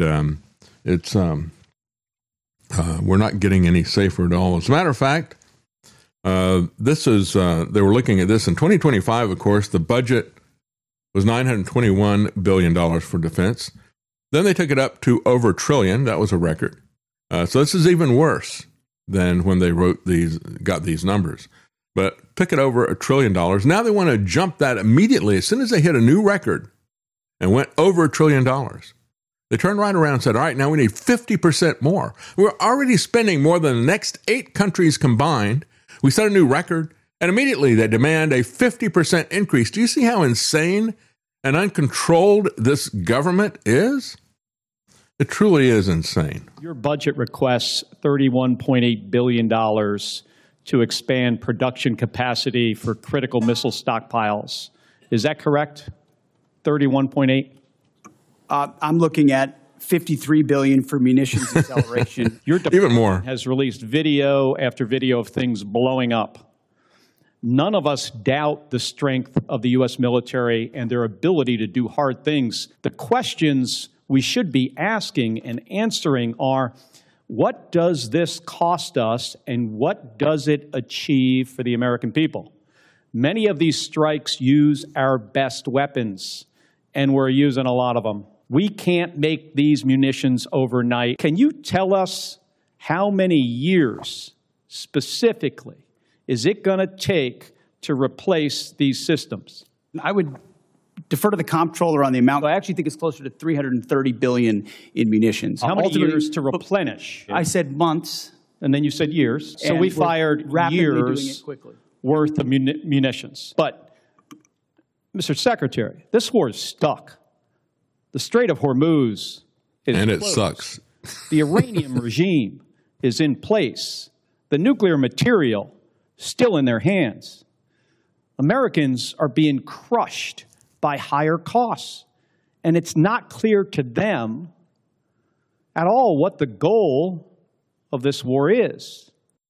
we're not getting any safer at all. As a matter of fact, they were looking at this in 2025. Of course, the budget was $921 billion for defense. Then they took it up to over $1 trillion. That was a record. So this is even worse than when they got these numbers. But took it over $1 trillion. Now they want to jump that immediately as soon as they hit a new record and went over $1 trillion. They turned right around and said, all right, now we need 50% more. We're already spending more than the next 8 countries combined. We set a new record, and immediately they demand a 50% increase. Do you see how insane and uncontrolled this government is? It truly is insane. Your budget requests $31.8 billion to expand production capacity for critical missile stockpiles. Is that correct? 31.8? I'm looking at $53 billion for munitions acceleration. Your department even more has released video after video of things blowing up. None of us doubt the strength of the U.S. military and their ability to do hard things. The questions we should be asking and answering are, what does this cost us and what does it achieve for the American people? Many of these strikes use our best weapons, and we're using a lot of them. We can't make these munitions overnight. Can you tell us how many years specifically is it going to take to replace these systems? I would defer to the comptroller on the amount. I actually think it's closer to $330 billion in munitions. How many years to replenish? I said months. And then you said years. So And we we're fired rapidly doing years it quickly. worth of munitions. But, Mr. Secretary, this war is stuck. The Strait of Hormuz is and it closed. sucks. The Iranian regime is in place. The nuclear material still in their hands. Americans are being crushed by higher costs. And it's not clear to them at all what the goal of this war is.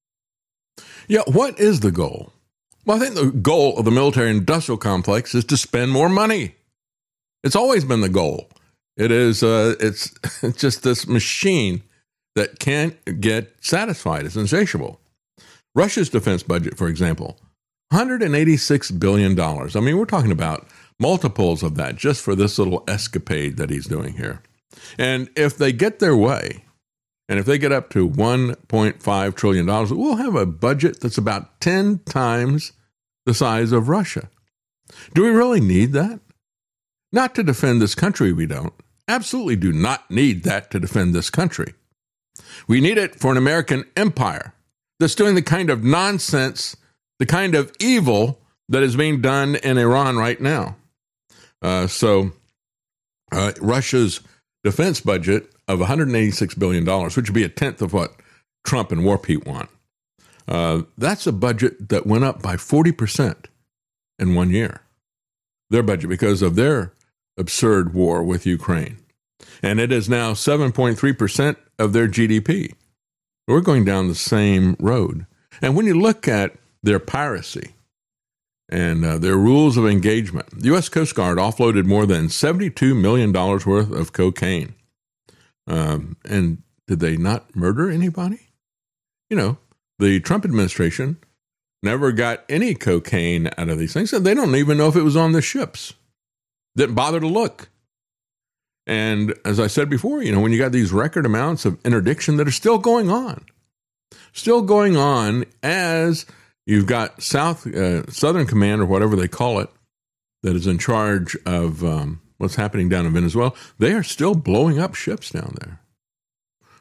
Yeah, what is the goal? Well, I think the goal of the military-industrial complex is to spend more money. It's always been the goal. It is. It's just this machine that can't get satisfied. It's insatiable. Russia's defense budget, for example, $186 billion. I mean, we're talking about multiples of that just for this little escapade that he's doing here. And if they get their way, and if they get up to $1.5 trillion, we'll have a budget that's about 10 times the size of Russia. Do we really need that? Not to defend this country, we don't. Absolutely do not need that to defend this country. We need it for an American empire that's doing the kind of nonsense, the kind of evil that is being done in Iran right now. Russia's defense budget of $186 billion, which would be a tenth of what Trump and War Pete want. That's a budget that went up by 40% in 1 year. Their budget, because of their absurd war with Ukraine. And it is now 7.3% of their GDP. We're going down the same road. And when you look at their piracy and their rules of engagement, the U.S. Coast Guard offloaded more than $72 million worth of cocaine. And did they not murder anybody? You know, the Trump administration never got any cocaine out of these things. And they don't even know if it was on the ships. Didn't bother to look. And as I said before, you know, when you got these record amounts of interdiction that are still going on as you've got Southern Command or whatever they call it that is in charge of what's happening down in Venezuela, they are still blowing up ships down there.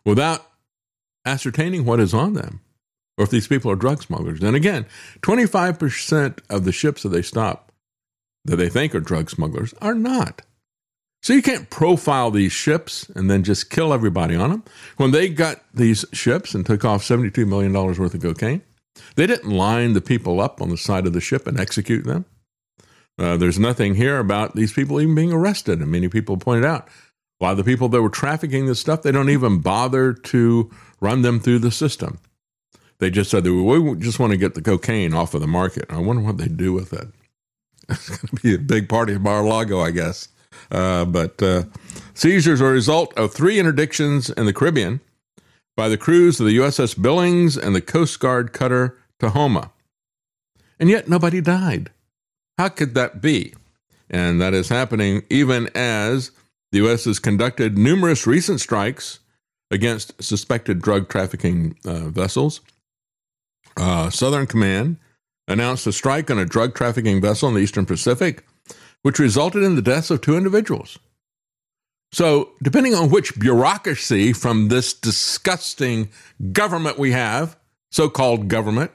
without ascertaining what is on them or if these people are drug smugglers. And again, 25% of the ships that they stop that they think are drug smugglers are not. So you can't profile these ships and then just kill everybody on them. When they got these ships and took off $72 million worth of cocaine, they didn't line the people up on the side of the ship and execute them. There's nothing here about these people even being arrested. And many people pointed out, a lot of the people that were trafficking this stuff, they don't even bother to run them through the system. They just said, we just want to get the cocaine off of the market. I wonder what they do with it. It's going to be a big party at Mar-a-Lago, I guess. But seizures are a result of 3 interdictions in the Caribbean by the crews of the USS Billings and the Coast Guard cutter Tahoma. And yet nobody died. How could that be? And that is happening even as the U.S. has conducted numerous recent strikes against suspected drug trafficking vessels. Southern Command announced a strike on a drug trafficking vessel in the Eastern Pacific, which resulted in the deaths of 2 individuals. So, depending on which bureaucracy from this disgusting government we have, so-called government,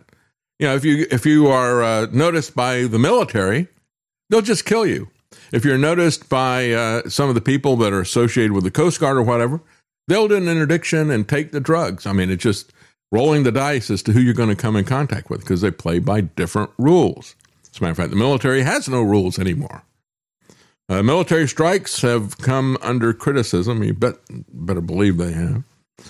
if you are noticed by the military, they'll just kill you. If you're noticed by some of the people that are associated with the Coast Guard or whatever, they'll do an interdiction and take the drugs. I mean, it's just rolling the dice as to who you're going to come in contact with because they play by different rules. As a matter of fact, the military has no rules anymore. Military strikes have come under criticism. You better believe they have.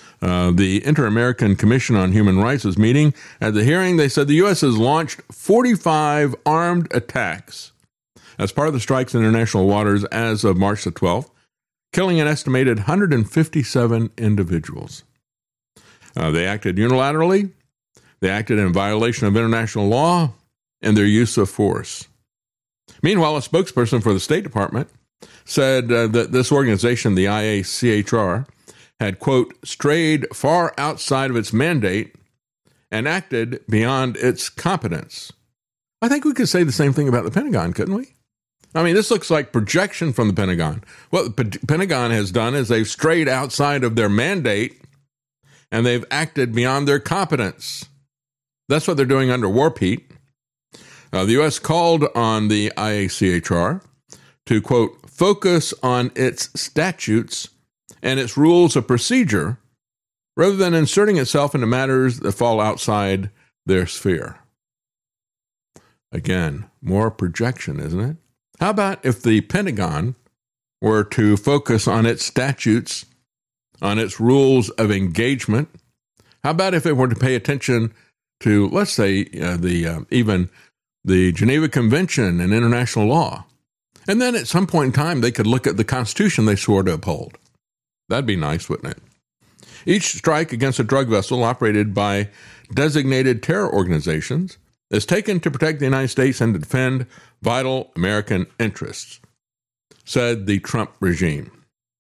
The Inter-American Commission on Human Rights was meeting. At the hearing, they said the U.S. has launched 45 armed attacks as part of the strikes in international waters as of March the 12th, killing an estimated 157 individuals. They acted unilaterally, they acted in violation of international law, and their use of force. Meanwhile, a spokesperson for the State Department said that this organization, the IACHR, had, quote, strayed far outside of its mandate and acted beyond its competence. I think we could say the same thing about the Pentagon, couldn't we? I mean, this looks like projection from the Pentagon. What the Pentagon has done is they've strayed outside of their mandate and they've acted beyond their competence. That's what they're doing under War Pete. The U.S. called on the IACHR to, quote, focus on its statutes and its rules of procedure rather than inserting itself into matters that fall outside their sphere. Again, more projection, isn't it? How about if the Pentagon were to focus on its statutes, on its rules of engagement? How about if it were to pay attention to, let's say, even the Geneva Convention and international law? And then at some point in time, they could look at the Constitution they swore to uphold. That'd be nice, wouldn't it? Each strike against a drug vessel operated by designated terror organizations is taken to protect the United States and to defend vital American interests, said the Trump regime.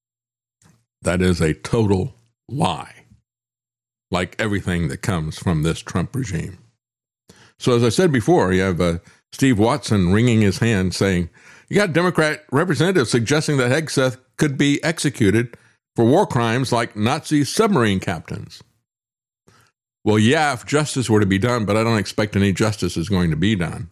That is a total lie, like everything that comes from this Trump regime. So as I said before, you have Steve Watson wringing his hand saying, you got Democrat representatives suggesting that Hegseth could be executed for war crimes like Nazi submarine captains. Well, yeah, if justice were to be done, but I don't expect any justice is going to be done.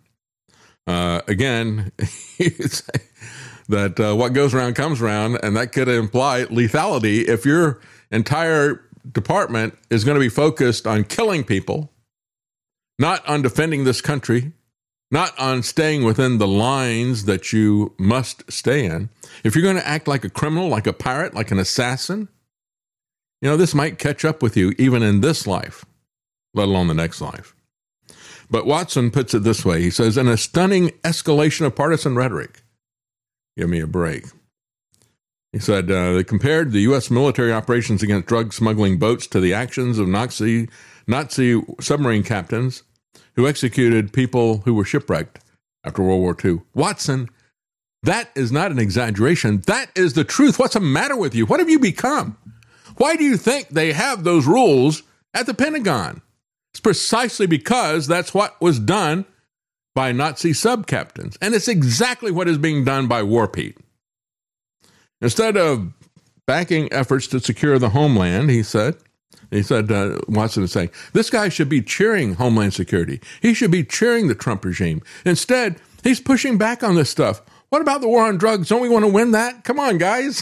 Again, it's that what goes around comes around, and that could imply lethality if your entire department is going to be focused on killing people, not on defending this country, not on staying within the lines that you must stay in. If you're going to act like a criminal, like a pirate, like an assassin, this might catch up with you even in this life, let alone the next life. But Watson puts it this way. He says, in a stunning escalation of partisan rhetoric, give me a break. He said, they compared the U.S. military operations against drug smuggling boats to the actions of Nazi submarine captains who executed people who were shipwrecked after World War II. Watson, that is not an exaggeration. That is the truth. What's the matter with you? What have you become? Why do you think they have those rules at the Pentagon? It's precisely because that's what was done by Nazi sub-captains. And it's exactly what is being done by War Pete. Instead of backing efforts to secure the homeland, he said. Watson is saying, this guy should be cheering Homeland Security. He should be cheering the Trump regime. Instead, he's pushing back on this stuff. What about the war on drugs? Don't we want to win that? Come on, guys.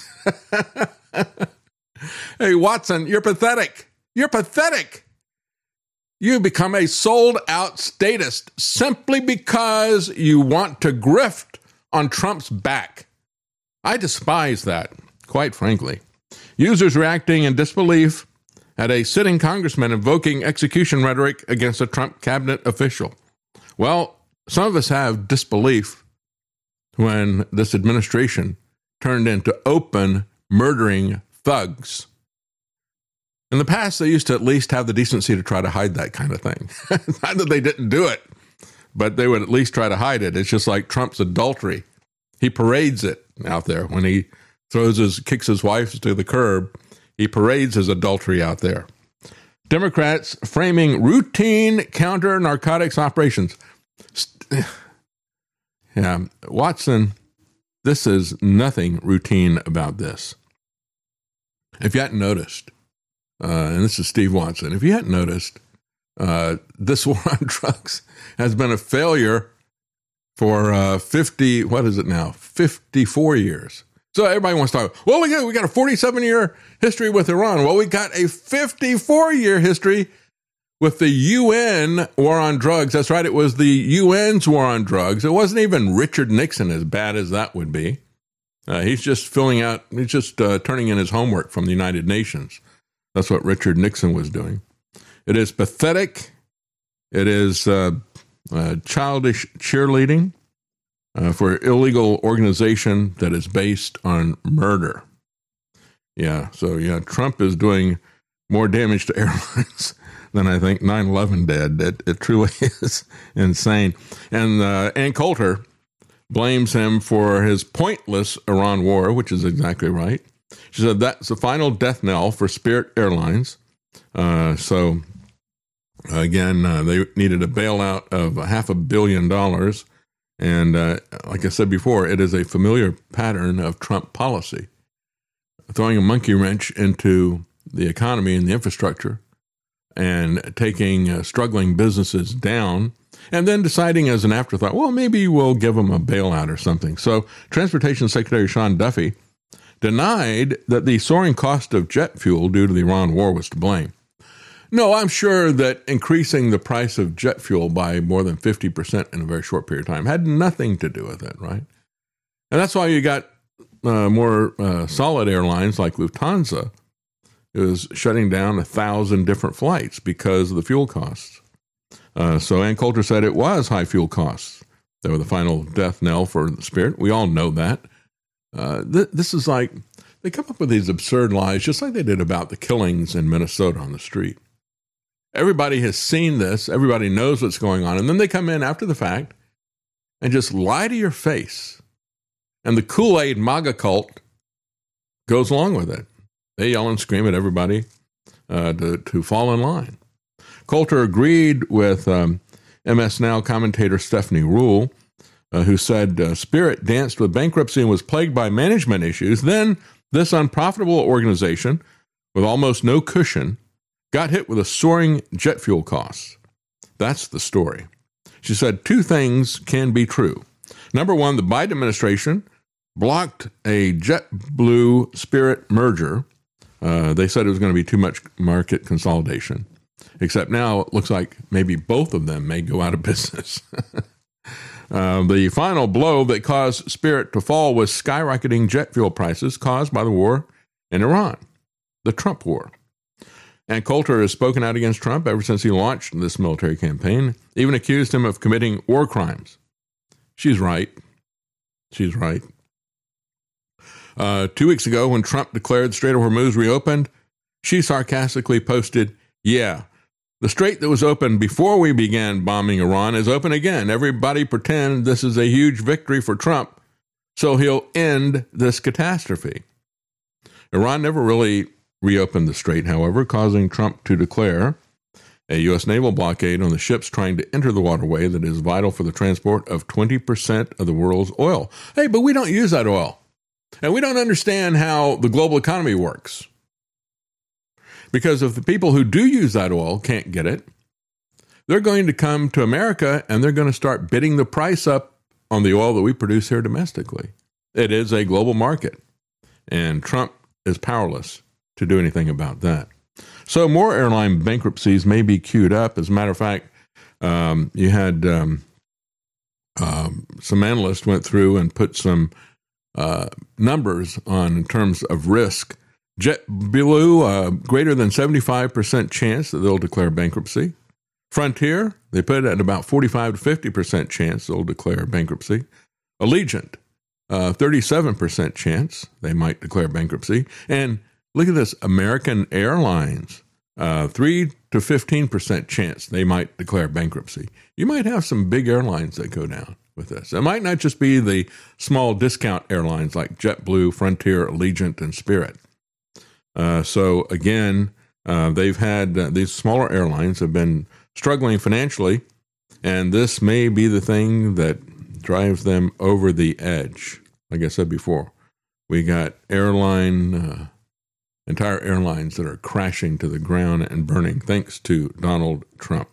Hey, Watson, you're pathetic. You're pathetic. You become a sold-out statist simply because you want to grift on Trump's back. I despise that, quite frankly. Users reacting in disbelief at a sitting congressman invoking execution rhetoric against a Trump cabinet official. Well, some of us have disbelief when this administration turned into open murdering thugs. In the past, they used to at least have the decency to try to hide that kind of thing. Not that they didn't do it, but they would at least try to hide it. It's just like Trump's adultery. He parades it out there when he kicks his wife to the curb. He parades his adultery out there. Democrats framing routine counter-narcotics operations. Yeah, Watson, this is nothing routine about this. If you hadn't noticed, and this is Steve Watson, if you hadn't noticed, this war on drugs has been a failure for 54 years. So everybody wants to talk, well, we got a 47-year history with Iran. Well, we got a 54-year history with the UN war on drugs. That's right. It was the UN's war on drugs. It wasn't even Richard Nixon, as bad as that would be. He's just turning in his homework from the United Nations. That's what Richard Nixon was doing. It is pathetic. It is childish cheerleading for illegal organization that is based on murder. Yeah, so Trump is doing more damage to airlines than I think 9/11 did. It truly is insane. And Ann Coulter blames him for his pointless Iran war, which is exactly right. She said that's the final death knell for Spirit Airlines. So again, they needed a bailout of $500 million. And like I said before, it is a familiar pattern of Trump policy, throwing a monkey wrench into the economy and the infrastructure and taking struggling businesses down and then deciding as an afterthought, well, maybe we'll give them a bailout or something. So Transportation Secretary Sean Duffy denied that the soaring cost of jet fuel due to the Iran war was to blame. No, I'm sure that increasing the price of jet fuel by more than 50% in a very short period of time had nothing to do with it, right? And that's why you got more solid airlines like Lufthansa is shutting down 1,000 different flights because of the fuel costs. So Ann Coulter said it was high fuel costs that were the final death knell for the Spirit. We all know that. This is like, they come up with these absurd lies, just like they did about the killings in Minnesota on the street. Everybody has seen this. Everybody knows what's going on. And then they come in after the fact and just lie to your face. And the Kool-Aid MAGA cult goes along with it. They yell and scream at everybody to fall in line. Coulter agreed with MS Now commentator Stephanie Ruhle, who said Spirit danced with bankruptcy and was plagued by management issues. Then this unprofitable organization with almost no cushion got hit with a soaring jet fuel costs. That's the story. She said 2 things can be true. Number one, the Biden administration blocked a JetBlue Spirit merger. They said it was going to be too much market consolidation. Except now it looks like maybe both of them may go out of business. The final blow that caused Spirit to fall was skyrocketing jet fuel prices caused by the war in Iran, the Trump war. And Coulter has spoken out against Trump ever since he launched this military campaign, even accused him of committing war crimes. She's right. She's right. 2 weeks ago, when Trump declared the Strait of Hormuz reopened, she sarcastically posted, yeah, the strait that was open before we began bombing Iran is open again. Everybody pretend this is a huge victory for Trump, so he'll end this catastrophe. Iran never really reopened the strait, however, causing Trump to declare a U.S. naval blockade on the ships trying to enter the waterway that is vital for the transport of 20% of the world's oil. Hey, but we don't use that oil. And we don't understand how the global economy works. Because if the people who do use that oil can't get it, they're going to come to America and they're going to start bidding the price up on the oil that we produce here domestically. It is a global market, and Trump is powerless to do anything about that. So more airline bankruptcies may be queued up. As a matter of fact, you had some analysts went through and put some numbers on in terms of risk. JetBlue, greater than 75% chance that they'll declare bankruptcy. Frontier, they put it at about 45 to 50% chance they'll declare bankruptcy. Allegiant, 37% chance they might declare bankruptcy. And look at this, American Airlines, 3 to 15% chance they might declare bankruptcy. You might have some big airlines that go down with this. It might not just be the small discount airlines like JetBlue, Frontier, Allegiant, and Spirit. So again, they've had these smaller airlines have been struggling financially, and this may be the thing that drives them over the edge. Like I said before, we got entire airlines that are crashing to the ground and burning thanks to Donald Trump.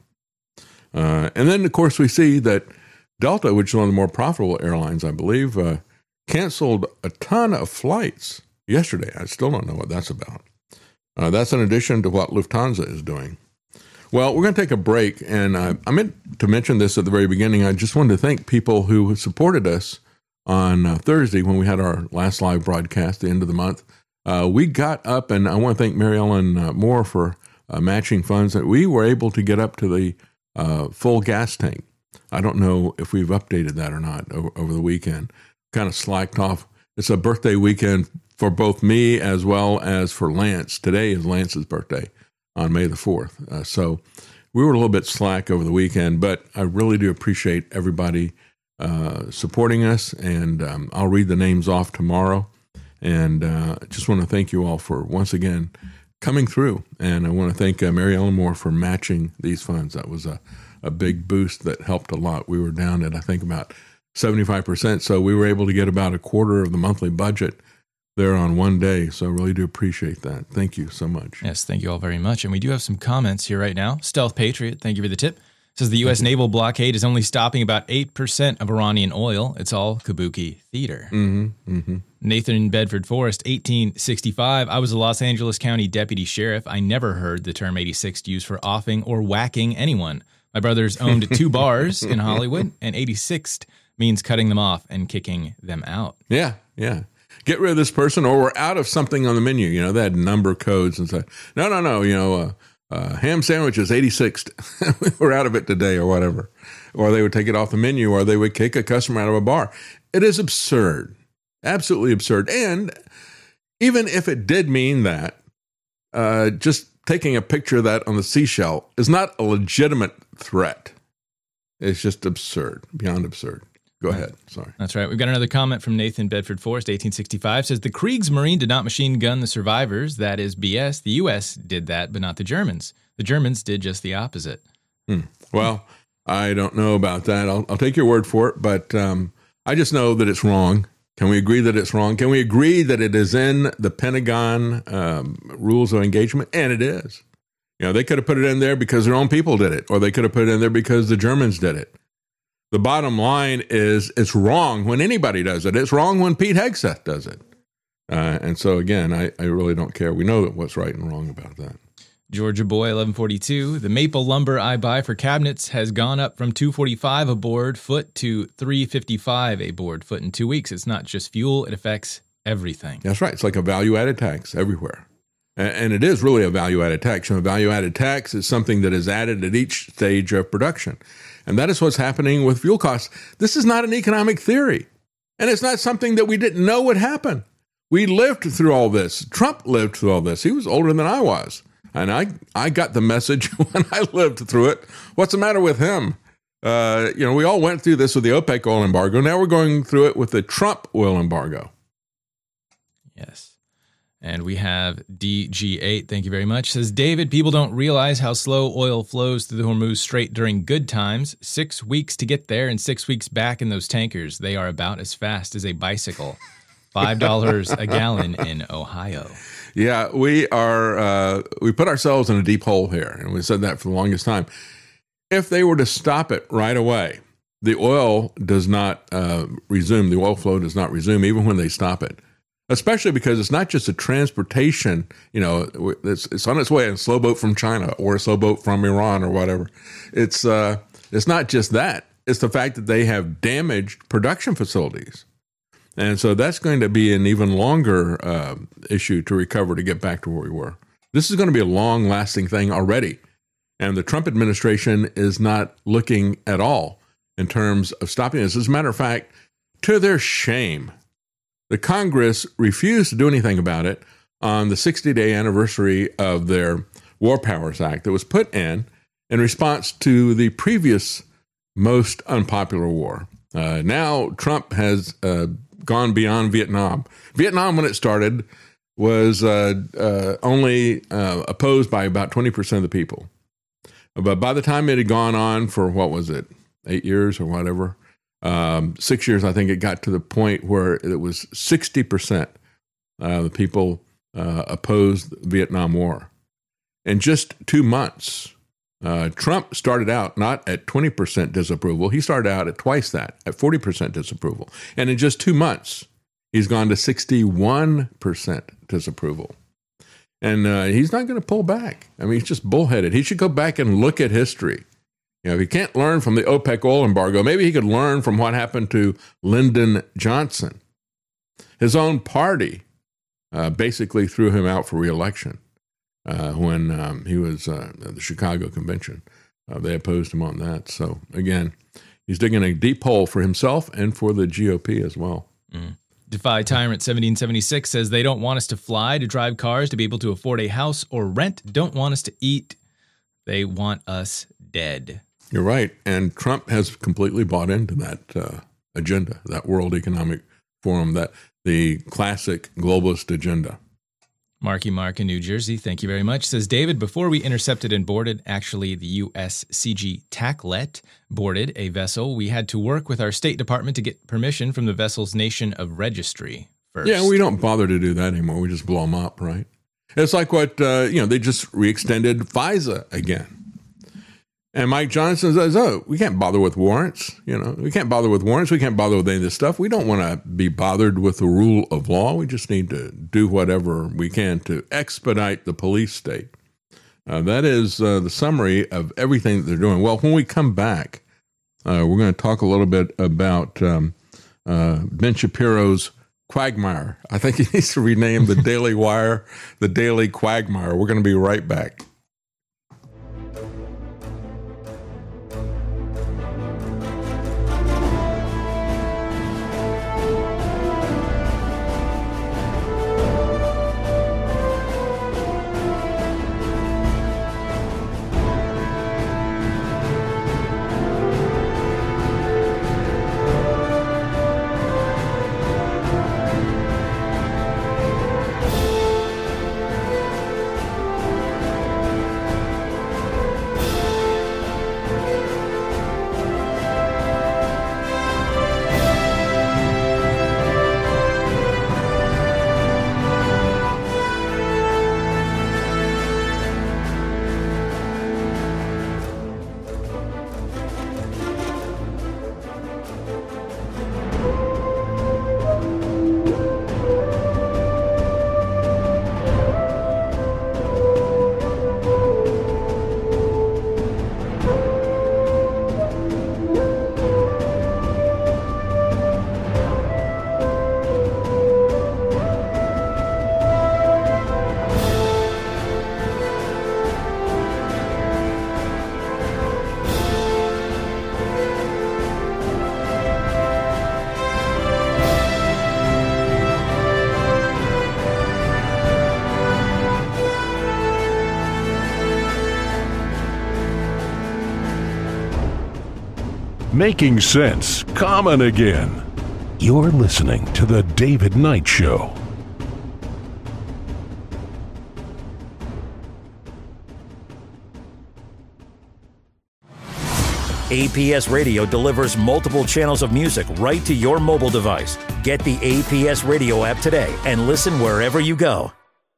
And then, of course, we see that Delta, which is one of the more profitable airlines, I believe, canceled a ton of flights yesterday. I still don't know what that's about. That's in addition to what Lufthansa is doing. Well, we're going to take a break, and I meant to mention this at the very beginning. I just wanted to thank people who supported us on Thursday when we had our last live broadcast, the end of the month. We got up, and I want to thank Mary Ellen Moore for matching funds, that we were able to get up to the full gas tank. I don't know if we've updated that or not over the weekend. Kind of slacked off. It's a birthday weekend for both me as well as for Lance. Today is Lance's birthday on May the 4th. So we were a little bit slack over the weekend, but I really do appreciate everybody supporting us, and I'll read the names off tomorrow. And just want to thank you all for, once again, coming through. And I want to thank Mary Ellen Moore for matching these funds. That was a big boost that helped a lot. We were down at, I think, about 75%. So we were able to get about a quarter of the monthly budget there on one day. So I really do appreciate that. Thank you so much. Yes, thank you all very much. And we do have some comments here right now. Stealth Patriot, thank you for the tip. Says the U.S. naval blockade is only stopping about 8% of Iranian oil. It's all kabuki theater. Nathan in Bedford Forest, 1865. I was a Los Angeles County deputy sheriff. I never heard the term 86th used for offing or whacking anyone. My brothers owned 2 bars in Hollywood, and 86th means cutting them off and kicking them out. Yeah. Get rid of this person, or we're out of something on the menu. You know, they had number codes and said, no, you know, ham sandwich is 86th. We're out of it today, or whatever. Or they would take it off the menu, or they would kick a customer out of a bar. It is absurd. Absolutely absurd. And even if it did mean that, just taking a picture of that on the seashell is not a legitimate threat. It's just absurd, beyond absurd. Go ahead. Sorry. That's right. We've got another comment from Nathan Bedford Forest, 1865. Says, the Kriegsmarine did not machine gun the survivors. That is BS. The U.S. did that, but not the Germans. The Germans did just the opposite. Well, I don't know about that. I'll take your word for it, but I just know that it's wrong. Can we agree that it's wrong? Can we agree that it is in the Pentagon rules of engagement? And it is. You know, they could have put it in there because their own people did it, or they could have put it in there because the Germans did it. The bottom line is it's wrong when anybody does it. It's wrong when Pete Hegseth does it. And so, again, I really don't care. We know what's right and wrong about that. Georgia Boy, 1142. The maple lumber I buy for cabinets has gone up from $245 a board foot to $355 a board foot in 2 weeks. It's not just fuel. It affects everything. That's right. It's like a value-added tax everywhere. And it is really a value-added tax. And a value-added tax is something that is added at each stage of production. And that is what's happening with fuel costs. This is not an economic theory. And it's not something that we didn't know would happen. We lived through all this. Trump lived through all this. He was older than I was. And I got the message when I lived through it. What's the matter with him? We all went through this with the OPEC oil embargo. Now we're going through it with the Trump oil embargo. Yes. And we have DG8, thank you very much. Says, David, people don't realize how slow oil flows through the Hormuz Strait during good times. 6 weeks to get there and 6 weeks back in those tankers. They are about as fast as a bicycle. $5 a gallon in Ohio. Yeah, we put ourselves in a deep hole here, and we said that for the longest time. If they were to stop it right away, the oil does not resume. The oil flow does not resume, even when they stop it. Especially because it's not just a transportation. It's on its way, a slow boat from China or a slow boat from Iran or whatever. It's not just that. It's the fact that they have damaged production facilities. And so that's going to be an even longer issue to recover to get back to where we were. This is going to be a long-lasting thing already. And the Trump administration is not looking at all in terms of stopping this. As a matter of fact, to their shame, the Congress refused to do anything about it on the 60-day anniversary of their War Powers Act that was put in response to the previous most unpopular war. Now Trump has gone beyond Vietnam. Vietnam, when it started, was only opposed by about 20% of the people. But by the time it had gone on for, 8 years or whatever, 6 years, I think it got to the point where it was 60% the people opposed the Vietnam War. In just 2 months, Trump started out not at 20% disapproval. He started out at twice that, at 40% disapproval. And in just 2 months, he's gone to 61% disapproval. And he's not going to pull back. I mean, he's just bullheaded. He should go back and look at history. If he can't learn from the OPEC oil embargo, maybe he could learn from what happened to Lyndon Johnson. His own party basically threw him out for re-election. When he was at the Chicago Convention. They opposed him on that. So, again, he's digging a deep hole for himself and for the GOP as well. Defy Tyrant 1776 says they don't want us to fly, to drive cars, to be able to afford a house or rent, don't want us to eat. They want us dead. You're right. And Trump has completely bought into that agenda, that World Economic Forum, that the classic globalist agenda. Marky Mark in New Jersey, thank you very much. Says, David, before we intercepted and boarded, actually the USCG Tacklet boarded a vessel, we had to work with our State Department to get permission from the vessel's nation of registry first. Yeah, we don't bother to do that anymore. We just blow them up, right? It's like what, they just re-extended FISA again. And Mike Johnson says, we can't bother with warrants. We can't bother with warrants. We can't bother with any of this stuff. We don't want to be bothered with the rule of law. We just need to do whatever we can to expedite the police state. That is the summary of everything that they're doing. Well, when we come back, we're going to talk a little bit about Ben Shapiro's Quagmire. I think he needs to rename the Daily Wire the Daily Quagmire. We're going to be right back. Making sense common again. You're listening to The David Knight Show. APS Radio delivers multiple channels of music right to your mobile device. Get the APS Radio app today and listen wherever you go.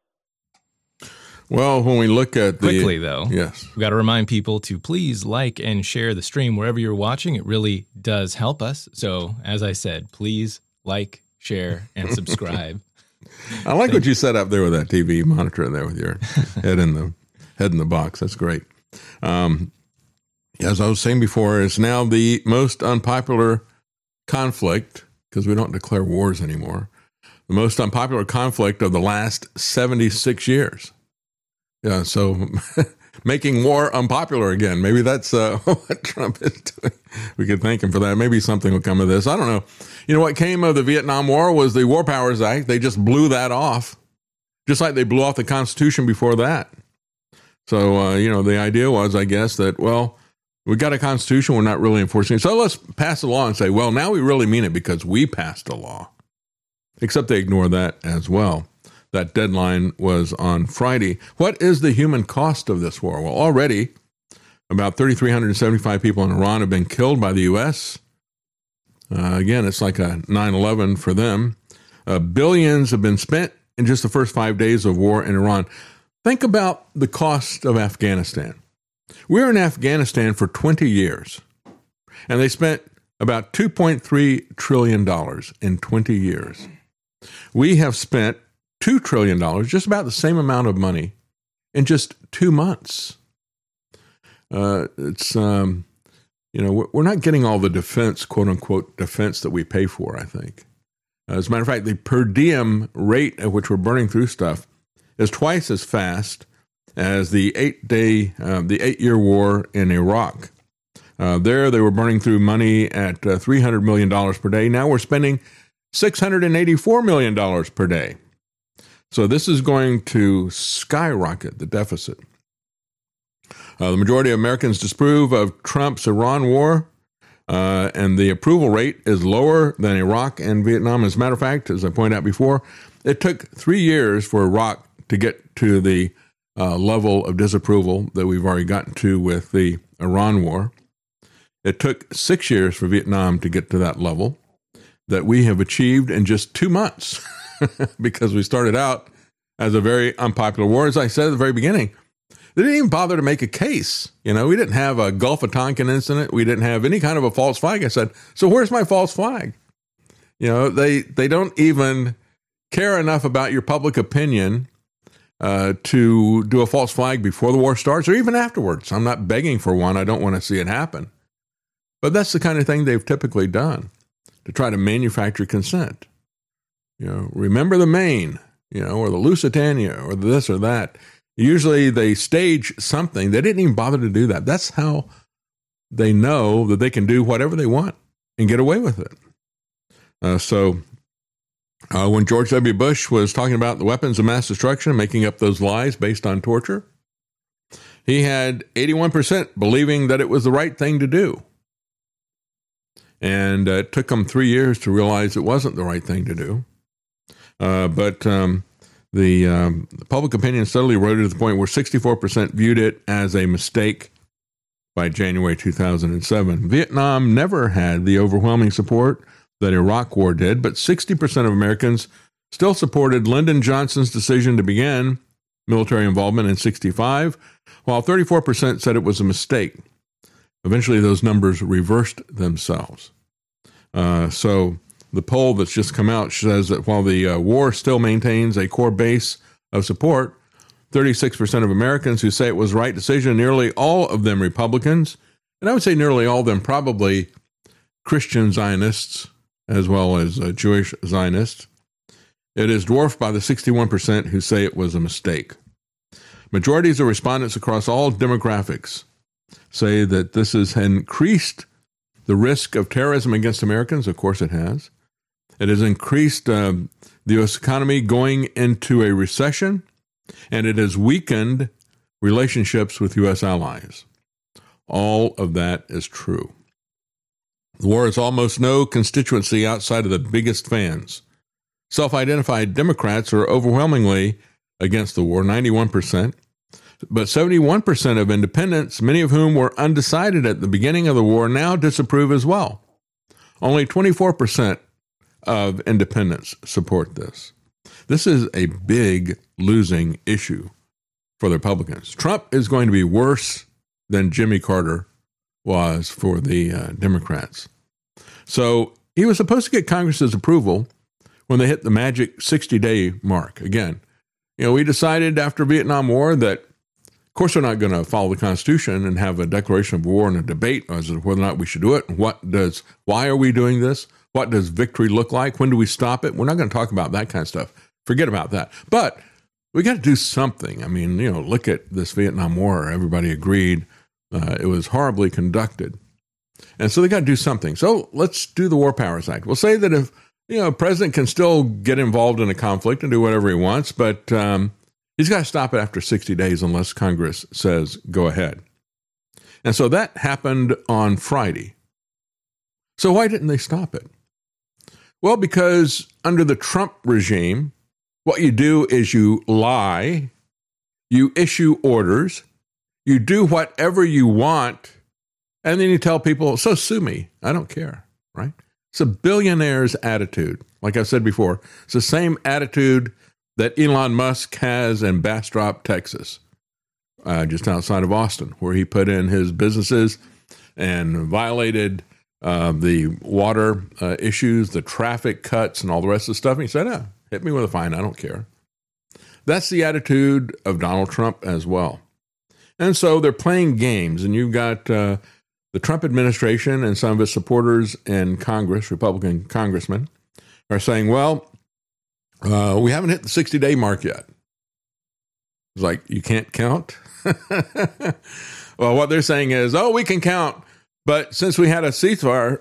Well, when we look at the... Quickly, though, yes, we got to remind people to please like and share the stream wherever you're watching. It really does help us. So, as I said, please like, share, and subscribe. I like what you set up there with that TV monitor there with your head in the box. That's great. As I was saying before, it's now the most unpopular conflict, because we don't declare wars anymore, the most unpopular conflict of the last 76 years. Yeah, so making war unpopular again. Maybe that's what Trump is doing. We could thank him for that. Maybe something will come of this. I don't know. You know, what came of the Vietnam War was the War Powers Act. They just blew that off, just like they blew off the Constitution before that. So, the idea was, I guess, that, well, we got a Constitution, we're not really enforcing it. So let's pass a law and say, well, now we really mean it because we passed a law. Except they ignore that as well. That deadline was on Friday. What is the human cost of this war? Well, already about 3,375 people in Iran have been killed by the U.S. Again, it's like a 9/11 for them. Billions have been spent in just the first 5 days of war in Iran. Think about the cost of Afghanistan. We were in Afghanistan for 20 years, and they spent about $2.3 trillion in 20 years. We have spent $2 trillion, just about the same amount of money, in just 2 months. We're not getting all the defense, quote unquote, defense that we pay for, I think. As a matter of fact, the per diem rate at which we're burning through stuff is twice as fast as the 8-year war in Iraq. There, they were burning through money at $300 million per day. Now we're spending $684 million per day. So this is going to skyrocket the deficit. The majority of Americans disapprove of Trump's Iran war, and the approval rate is lower than Iraq and Vietnam. As a matter of fact, as I pointed out before, it took 3 years for Iraq to get to the level of disapproval that we've already gotten to with the Iran war. It took 6 years for Vietnam to get to that level that we have achieved in just 2 months. Because we started out as a very unpopular war. As I said at the very beginning, they didn't even bother to make a case. We didn't have a Gulf of Tonkin incident. We didn't have any kind of a false flag. I said, so where's my false flag? They don't even care enough about your public opinion to do a false flag before the war starts or even afterwards. I'm not begging for one. I don't want to see it happen. But that's the kind of thing they've typically done to try to manufacture consent. Remember the Maine, or the Lusitania, or this or that. Usually they stage something. They didn't even bother to do that. That's how they know that they can do whatever they want and get away with it. So when George W. Bush was talking about the weapons of mass destruction, making up those lies based on torture, he had 81% believing that it was the right thing to do. And it took them 3 years to realize it wasn't the right thing to do. But the public opinion steadily eroded to the point where 64% viewed it as a mistake by January 2007. Vietnam never had the overwhelming support that Iraq War did, but 60% of Americans still supported Lyndon Johnson's decision to begin military involvement in 1965, while 34% said it was a mistake. Eventually, those numbers reversed themselves. So the poll that's just come out says that while the war still maintains a core base of support, 36% of Americans who say it was the right decision, nearly all of them Republicans, and I would say nearly all of them probably Christian Zionists as well as Jewish Zionists. It is dwarfed by the 61% who say it was a mistake. Majorities of respondents across all demographics say that this has increased the risk of terrorism against Americans. Of course it has. It has increased the U.S. economy going into a recession, and it has weakened relationships with U.S. allies. All of that is true. The war has almost no constituency outside of the biggest fans. Self-identified Democrats are overwhelmingly against the war, 91%. But 71% of independents, many of whom were undecided at the beginning of the war, now disapprove as well. Only 24% of independents support this. This is a big losing issue for the Republicans. Trump is going to be worse than Jimmy Carter was for the Democrats. So he was supposed to get Congress's approval when they hit the magic 60-day mark. Again, we decided after Vietnam War that, of course, we're not going to follow the Constitution and have a declaration of war and a debate as to whether or not we should do it. Why are we doing this? What does victory look like? When do we stop it? We're not going to talk about that kind of stuff. Forget about that. But we got to do something. I mean, look at this Vietnam War. Everybody agreed it was horribly conducted. And so they got to do something. So let's do the War Powers Act. We'll say that if, a president can still get involved in a conflict and do whatever he wants, but he's got to stop it after 60 days unless Congress says go ahead. And so that happened on Friday. So why didn't they stop it? Well, because under the Trump regime, what you do is you lie, you issue orders, you do whatever you want, and then you tell people, so sue me. I don't care, right? It's a billionaire's attitude. Like I said before, it's the same attitude that Elon Musk has in Bastrop, Texas, just outside of Austin, where he put in his businesses and violated the water issues, the traffic cuts, and all the rest of the stuff. And he said, hit me with a fine. I don't care. That's the attitude of Donald Trump as well. And so they're playing games, and you've got the Trump administration and some of its supporters in Congress, Republican congressmen, are saying, well, we haven't hit the 60-day mark yet. It's like, you can't count? Well, what they're saying is, we can count, but since we had a ceasefire,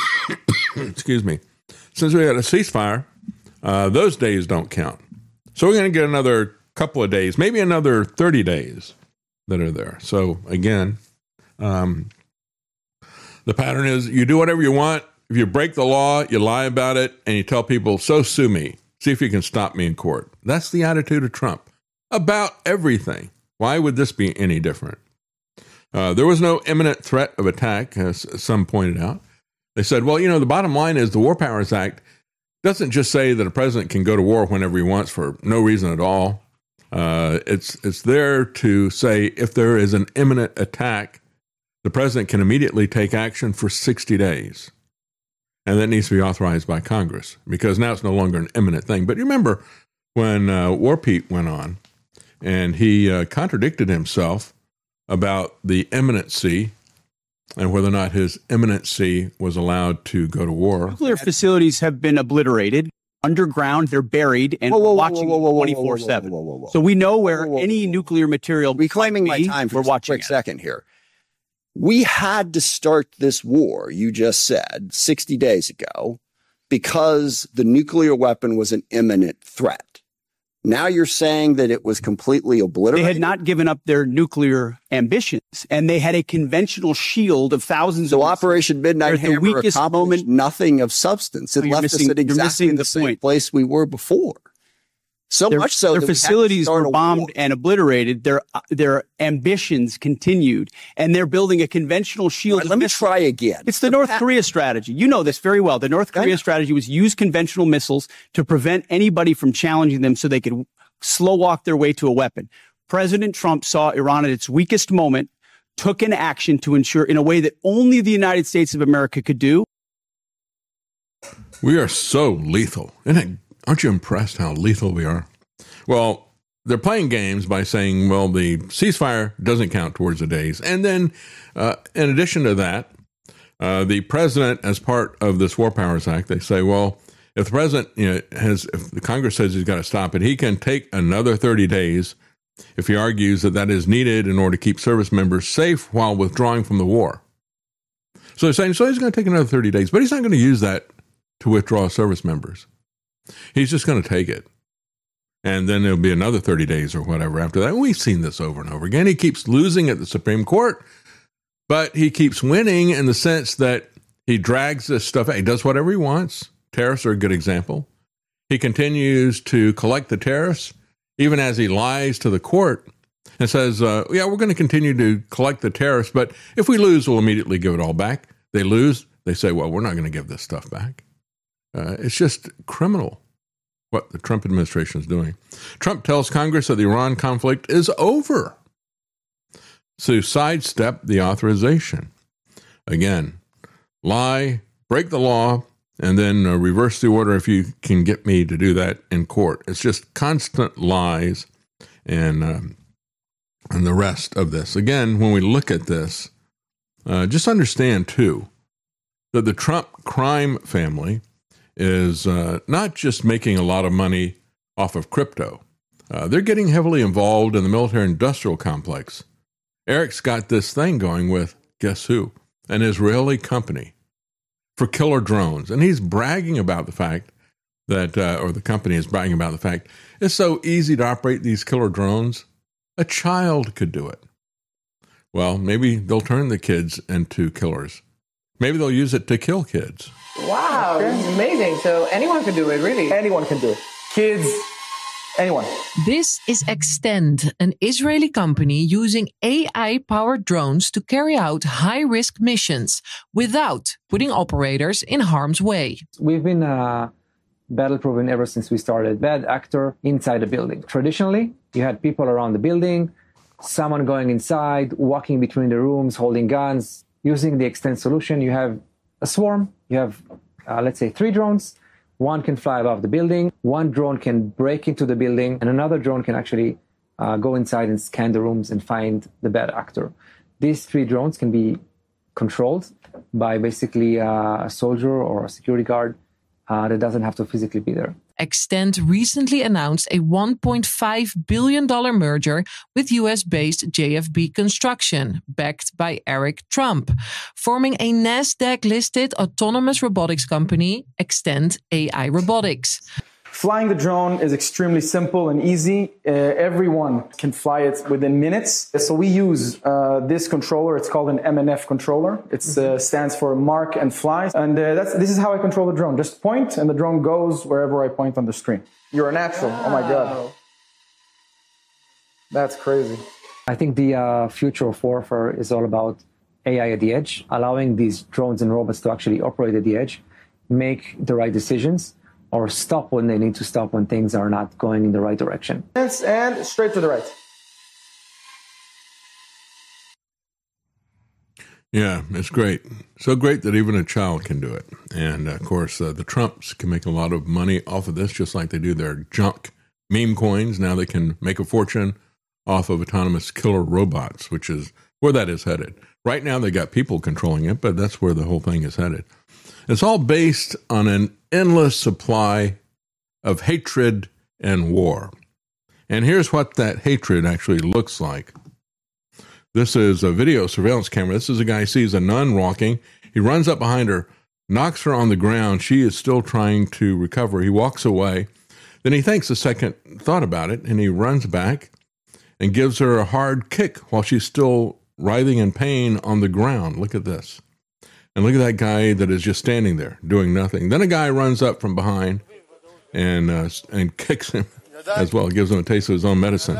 those days don't count. So we're going to get another couple of days, maybe another 30 days that are there. So again, the pattern is you do whatever you want. If you break the law, you lie about it, and you tell people, so sue me. See if you can stop me in court. That's the attitude of Trump about everything. Why would this be any different? There was no imminent threat of attack, as some pointed out. They said, well, the bottom line is the War Powers Act doesn't just say that a president can go to war whenever he wants for no reason at all. It's there to say if there is an imminent attack, the president can immediately take action for 60 days. And that needs to be authorized by Congress because now it's no longer an imminent thing. But you remember when War Pete went on and he contradicted himself about the imminency and whether or not his imminency was allowed to go to war. Nuclear facilities have been obliterated. Underground, they're buried, and we're watching 24/7. So we know where any nuclear material. Reclaiming my time for a quick second here. We had to start this war, you just said, 60 days ago, because the nuclear weapon was an imminent threat. Now you're saying that it was completely obliterated? They had not given up their nuclear ambitions, and they had a conventional shield of thousands so of... So Operation Midnight Hammer accomplished nothing of substance. It left us at exactly the same place we were before. So much so their facilities were bombed and obliterated. Their ambitions continued, and they're building a conventional shield. Right, let me try again. It's the North Korea strategy. You know this very well. The North Korea strategy was use conventional missiles to prevent anybody from challenging them so they could slow walk their way to a weapon. President Trump saw Iran at its weakest moment, took an action to ensure in a way that only the United States of America could do. We are so lethal. Aren't you impressed how lethal we are? Well, they're playing games by saying, well, the ceasefire doesn't count towards the days. And then, in addition to that, the president, as part of this War Powers Act, they say, well, if the president if the Congress says he's got to stop it, he can take another 30 days if he argues that that is needed in order to keep service members safe while withdrawing from the war. So they're saying, so he's going to take another 30 days, but he's not going to use that to withdraw service members. He's just going to take it. And then there'll be another 30 days or whatever after that. And we've seen this over and over again. He keeps losing at the Supreme Court, but he keeps winning in the sense that he drags this stuff out. He does whatever he wants. Tariffs are a good example. He continues to collect the tariffs, even as he lies to the court and says, yeah, we're going to continue to collect the tariffs, but if we lose, we'll immediately give it all back. They lose, they say, well, we're not going to give this stuff back. It's just criminal what the Trump administration is doing. Trump tells Congress that the Iran conflict is over to sidestep the authorization. Again, lie, break the law, and then reverse the order if you can get me to do that in court. It's just constant lies and the rest of this. Again, when we look at this, just understand, too, that the Trump crime family is not just making a lot of money off of crypto. They're getting heavily involved in the military-industrial complex. Eric's got this thing going with, guess who? An Israeli company for killer drones. And he's bragging about the fact that, or the company is bragging about the fact, it's so easy to operate these killer drones. A child could do it. Well, maybe they'll turn the kids into killers. Maybe they'll use it to kill kids. Wow, this is amazing. So anyone can do it, really. Anyone can do it. Kids, anyone. This is Extend, an Israeli company using AI-powered drones to carry out high-risk missions without putting operators in harm's way. We've been battle-proven ever since we started. Bad actor inside a building. Traditionally, you had people around the building, someone going inside, walking between the rooms, holding guns. Using the Extend solution, you have a swarm. You have, let's say, 3 drones. One can fly above the building. One drone can break into the building. And another drone can actually go inside and scan the rooms and find the bad actor. These 3 drones can be controlled by basically a soldier or a security guard that doesn't have to physically be there. Extend recently announced a $1.5 billion merger with US-based JFB Construction, backed by Eric Trump, forming a NASDAQ-listed autonomous robotics company, Extend AI Robotics. Flying the drone is extremely simple and easy. Everyone can fly it within minutes. So we use this controller. It's called an MNF controller. It stands for Mark and Fly. And this is how I control the drone. Just point and the drone goes wherever I point on the screen. You're a natural. Wow. Oh my God. That's crazy. I think the future of warfare is all about AI at the edge, allowing these drones and robots to actually operate at the edge, make the right decisions, or stop when they need to stop when things are not going in the right direction. And straight to the right. Yeah, it's great. So great that even a child can do it. And, of course, the Trumps can make a lot of money off of this, just like they do their junk meme coins. Now they can make a fortune off of autonomous killer robots, which is where that is headed. Right now they got people controlling it, but that's where the whole thing is headed. It's all based on an endless supply of hatred and war. And here's what that hatred actually looks like. This is a video surveillance camera. This is a guy who sees a nun walking. He runs up behind her, knocks her on the ground. She is still trying to recover. He walks away. Then he thinks a second thought about it, and he runs back and gives her a hard kick while she's still writhing in pain on the ground. Look at this. And look at that guy that is just standing there doing nothing. Then a guy runs up from behind and kicks him as well, gives him a taste of his own medicine.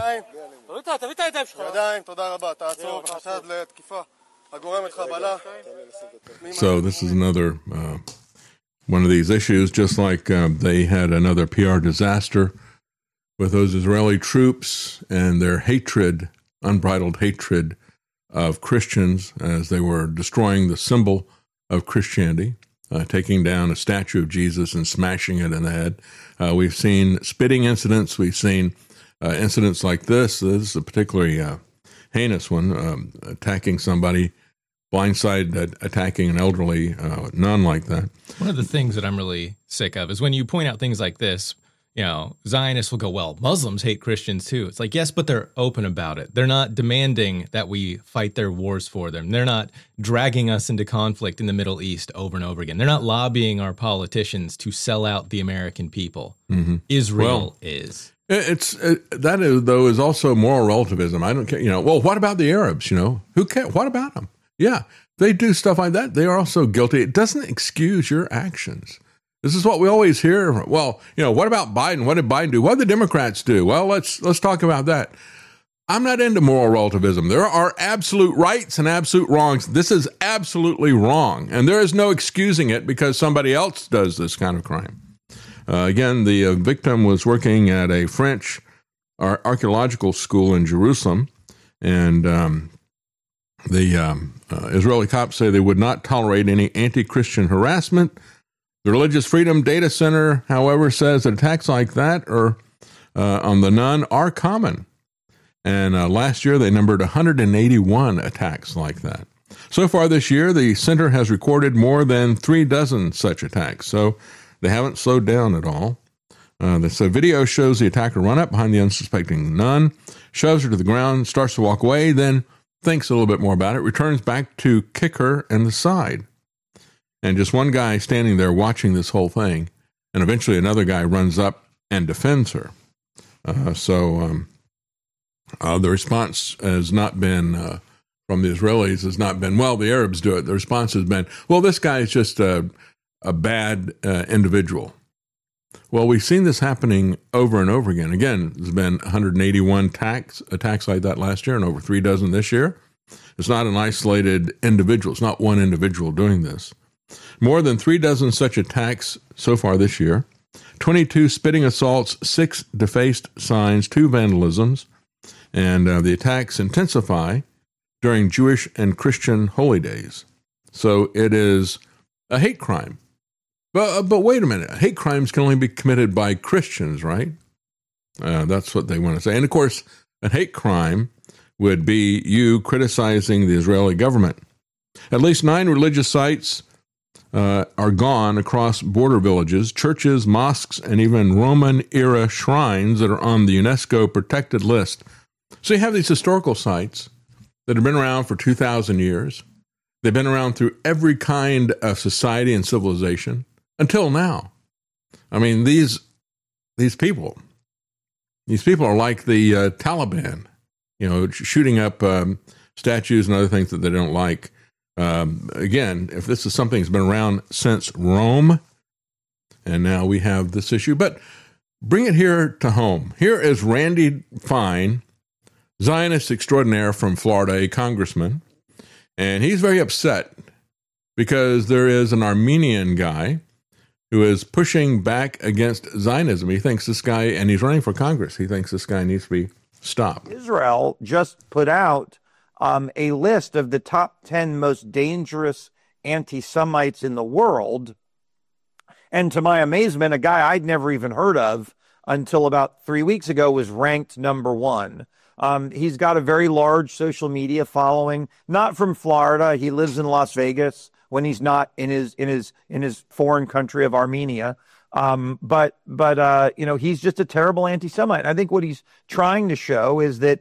So this is another one of these issues, just like they had another PR disaster with those Israeli troops and their hatred, unbridled hatred of Christians as they were destroying the symbol of Christianity, taking down a statue of Jesus and smashing it in the head. We've seen spitting incidents. We've seen incidents like this. This is a particularly heinous one, attacking somebody, blindside attacking an elderly nun like that. One of the things that I'm really sick of is when you point out things like this, you know, Zionists will go, well, Muslims hate Christians too. It's like, yes, but they're open about it. They're not demanding that we fight their wars for them. They're not dragging us into conflict in the Middle East over and over again. They're not lobbying our politicians to sell out the American people. Mm-hmm. Israel is. That is, though, is also moral relativism. I don't care. Well, what about the Arabs? Who cares? What about them? Yeah, they do stuff like that. They are also guilty. It doesn't excuse your actions. This is what we always hear. Well, what about Biden? What did Biden do? What did the Democrats do? Well, let's talk about that. I'm not into moral relativism. There are absolute rights and absolute wrongs. This is absolutely wrong, and there is no excusing it because somebody else does this kind of crime. Again, the victim was working at a French archaeological school in Jerusalem, and the Israeli cops say they would not tolerate any anti-Christian harassment. The Religious Freedom Data Center, however, says that attacks like that on the Nun are common. And last year, they numbered 181 attacks like that. So far this year, the center has recorded more than 36 such attacks. So they haven't slowed down at all. The video shows the attacker run up behind the unsuspecting nun, shoves her to the ground, starts to walk away, then thinks a little bit more about it, returns back to kick her in the side. And just one guy standing there watching this whole thing. And eventually another guy runs up and defends her. The response has not been, from the Israelis, has not been, well, the Arabs do it. The response has been, well, this guy is just a bad individual. Well, we've seen this happening over and over again. Again, there's been 181 attacks like that last year and over 36 this year. It's not an isolated individual. It's not one individual doing this. More than 36 such attacks so far this year. 22 spitting assaults, 6 defaced signs, 2 vandalisms. And the attacks intensify during Jewish and Christian holy days. So it is a hate crime. But wait a minute. Hate crimes can only be committed by Christians, right? That's what they want to say. And, of course, a hate crime would be you criticizing the Israeli government. At least 9 religious sites are gone across border villages, churches, mosques, and even Roman-era shrines that are on the UNESCO protected list. So you have these historical sites that have been around for 2,000 years. They've been around through every kind of society and civilization until now. I mean, these people are like the Taliban, shooting up statues and other things that they don't like. Again, if this is something that's been around since Rome, and now we have this issue, but bring it here to home. Here is Randy Fine, Zionist extraordinaire from Florida, a congressman, and he's very upset because there is an Armenian guy who is pushing back against Zionism. He thinks this guy, and he's running for Congress, he thinks this guy needs to be stopped. Israel just put out a list of the top 10 most dangerous anti-Semites in the world. And to my amazement, a guy I'd never even heard of until about 3 weeks ago was ranked number 1. He's got a very large social media following, not from Florida. He lives in Las Vegas when he's not in his foreign country of Armenia. But he's just a terrible anti-Semite. I think what he's trying to show is that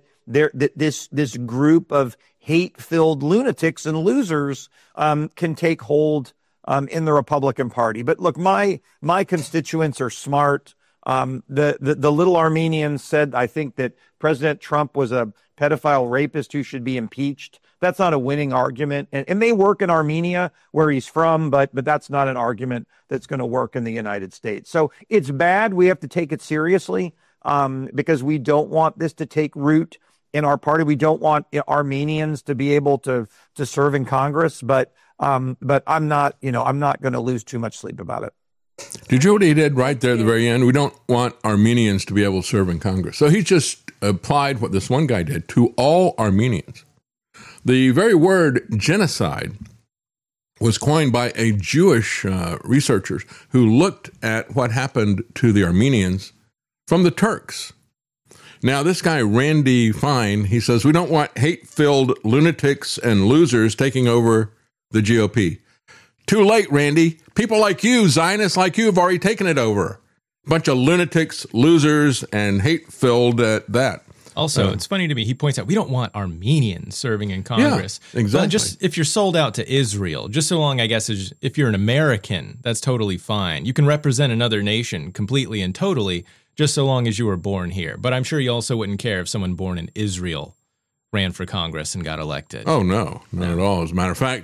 this group of hate-filled lunatics and losers can take hold in the Republican Party. But look, my constituents are smart. The little Armenian said, I think that President Trump was a pedophile rapist who should be impeached. That's not a winning argument. And they work in Armenia where he's from, but that's not an argument that's going to work in the United States. So it's bad. We have to take it seriously because we don't want this to take root in our party. We don't want Armenians to be able to serve in Congress, but I'm not going to lose too much sleep about it. Did you know what he did right there at the very end? We don't want Armenians to be able to serve in Congress. So he just applied what this one guy did to all Armenians. The very word genocide was coined by a Jewish researchers who looked at what happened to the Armenians from the Turks. Now, this guy, Randy Fine, he says, we don't want hate-filled lunatics and losers taking over the GOP. Too late, Randy. People like you, Zionists like you, have already taken it over. Bunch of lunatics, losers, and hate-filled at that. Also, it's funny to me, he points out, we don't want Armenians serving in Congress. Yeah, exactly. Well, just if you're sold out to Israel, just so long, I guess, as if you're an American, that's totally fine. You can represent another nation completely and totally, just so long as you were born here. But I'm sure you also wouldn't care if someone born in Israel ran for Congress and got elected. Oh, no, not at all. As a matter of fact,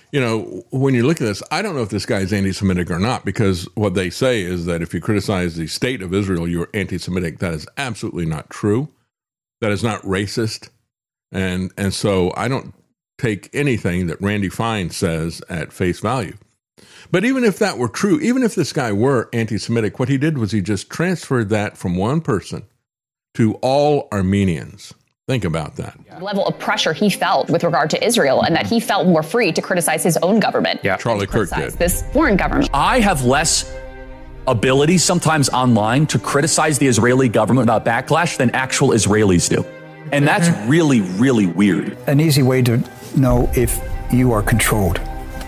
when you look at this, I don't know if this guy is anti-Semitic or not, because what they say is that if you criticize the state of Israel, you're anti-Semitic. That is absolutely not true. that is not racist. And so I don't take anything that Randy Fine says at face value. But even if that were true, even if this guy were anti-Semitic, what he did was he just transferred that from one person to all Armenians. Think about that. The level of pressure he felt with regard to Israel, and that he felt more free to criticize his own government. Yeah, Charlie Kirk did. This foreign government. I have less ability sometimes online to criticize the Israeli government about backlash than actual Israelis do. And that's really, really weird. An easy way to know if you are controlled.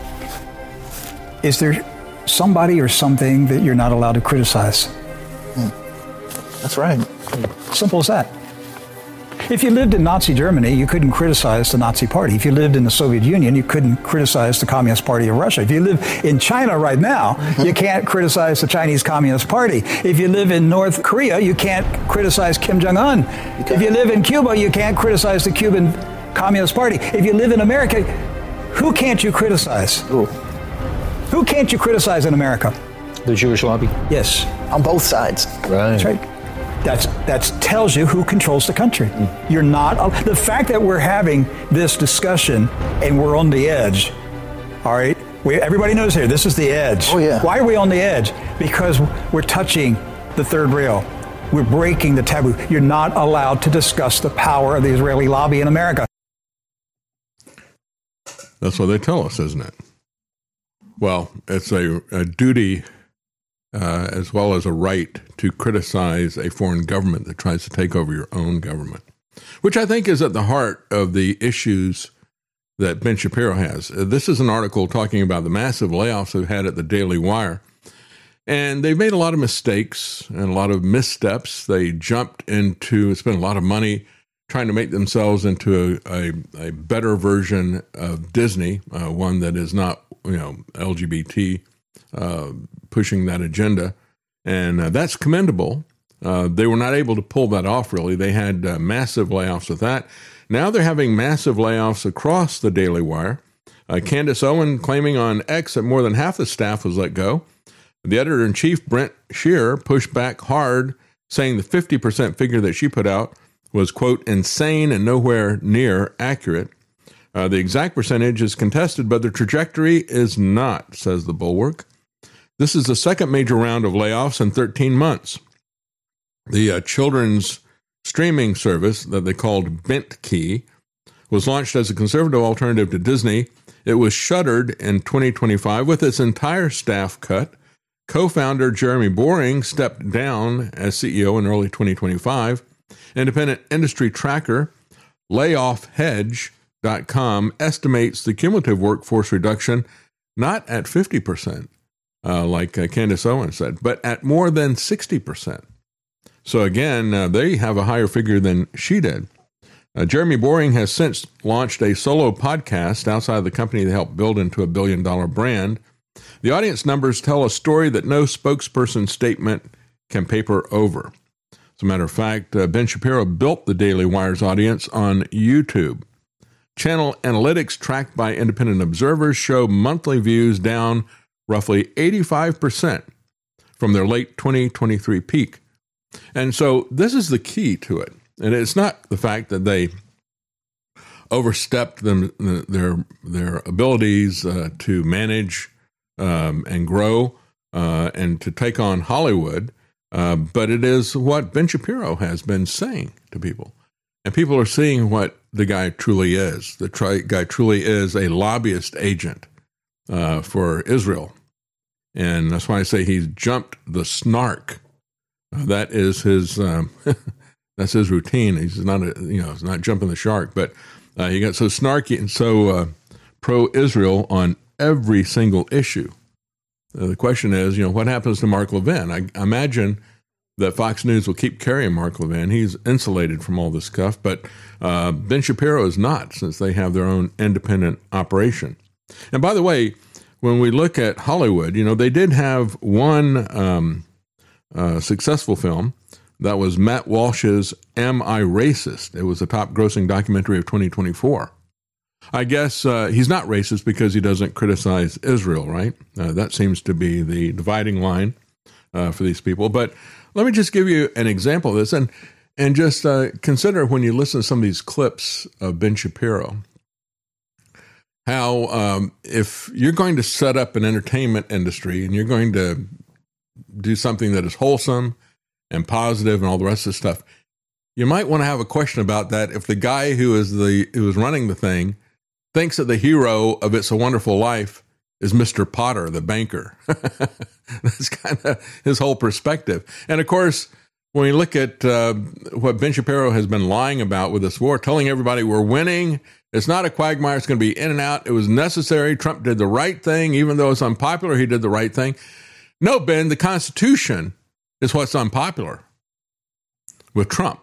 Is there somebody or something that you're not allowed to criticize? That's right. Simple as that. If you lived in Nazi Germany, you couldn't criticize the Nazi Party. If you lived in the Soviet Union, you couldn't criticize the Communist Party of Russia. If you live in China right now, you can't criticize the Chinese Communist Party. If you live in North Korea, you can't criticize Kim Jong-un. If you live in Cuba, you can't criticize the Cuban Communist Party. If you live in America, who can't you criticize? Who can't you criticize in America? The Jewish lobby. Yes. On both sides. Right. That's right. That tells you who controls the country. You're not, the fact that we're having this discussion and we're on the edge, all right? Everybody knows here, this is the edge. Oh, yeah. Why are we on the edge? Because we're touching the third rail. We're breaking the taboo. You're not allowed to discuss the power of the Israeli lobby in America. That's what they tell us, isn't it? Well, it's a duty as well as a right to criticize a foreign government that tries to take over your own government, which I think is at the heart of the issues that Ben Shapiro has. This is an article talking about the massive layoffs they've had at the Daily Wire. And they've made a lot of mistakes and a lot of missteps. They jumped into, spent a lot of money trying to make themselves into a better version of Disney, one that is not, LGBT, pushing that agenda. And that's commendable. They were not able to pull that off, really. They had massive layoffs with that. Now they're having massive layoffs across the Daily Wire. Candace Owen claiming on X that more than half the staff was let go. The editor-in-chief, Brent Shearer, pushed back hard, saying the 50% figure that she put out was, quote, insane and nowhere near accurate. The exact percentage is contested, but the trajectory is not, says the Bulwark. This is the second major round of layoffs in 13 months. The children's streaming service that they called Bentkey was launched as a conservative alternative to Disney. It was shuttered in 2025 with its entire staff cut. Co-founder Jeremy Boring stepped down as CEO in early 2025. Independent industry tracker LayoffHedge.com estimates the cumulative workforce reduction not at 50%, like Candace Owen said, but at more than 60%. So again, they have a higher figure than she did. Jeremy Boring has since launched a solo podcast outside the company they helped build into $1 billion brand. The audience numbers tell a story that no spokesperson statement can paper over. As a matter of fact, Ben Shapiro built the Daily Wire's audience on YouTube. Channel analytics tracked by independent observers show monthly views down roughly 85% from their late 2023 peak. And so this is the key to it. And it's not the fact that they overstepped their abilities to manage and grow and to take on Hollywood, but it is what Ben Shapiro has been saying to people. And people are seeing what the guy truly is. The guy truly is a lobbyist agent for Israel. And that's why I say he's jumped the snark. That is his that's his routine. He's not he's not jumping the shark, but he got so snarky and so pro-Israel on every single issue. The question is, what happens to Mark Levin? I imagine that Fox News will keep carrying Mark Levin. He's insulated from all this stuff, but Ben Shapiro is not, since they have their own independent operation. And by the way, when we look at Hollywood, they did have one successful film. That was Matt Walsh's Am I Racist? It was a top-grossing documentary of 2024. I guess he's not racist because he doesn't criticize Israel, right? That seems to be the dividing line for these people. But let me just give you an example of this. And And just consider when you listen to some of these clips of Ben Shapiro, how if you're going to set up an entertainment industry and you're going to do something that is wholesome and positive and all the rest of the stuff, you might want to have a question about that if the guy who is running the thing thinks that the hero of It's a Wonderful Life is Mr. Potter, the banker. That's kind of his whole perspective. And of course, when you look at what Ben Shapiro has been lying about with this war, telling everybody we're winning, it's not a quagmire, it's going to be in and out, it was necessary, Trump did the right thing, even though it's unpopular, he did the right thing. No, Ben, the Constitution is what's unpopular with Trump.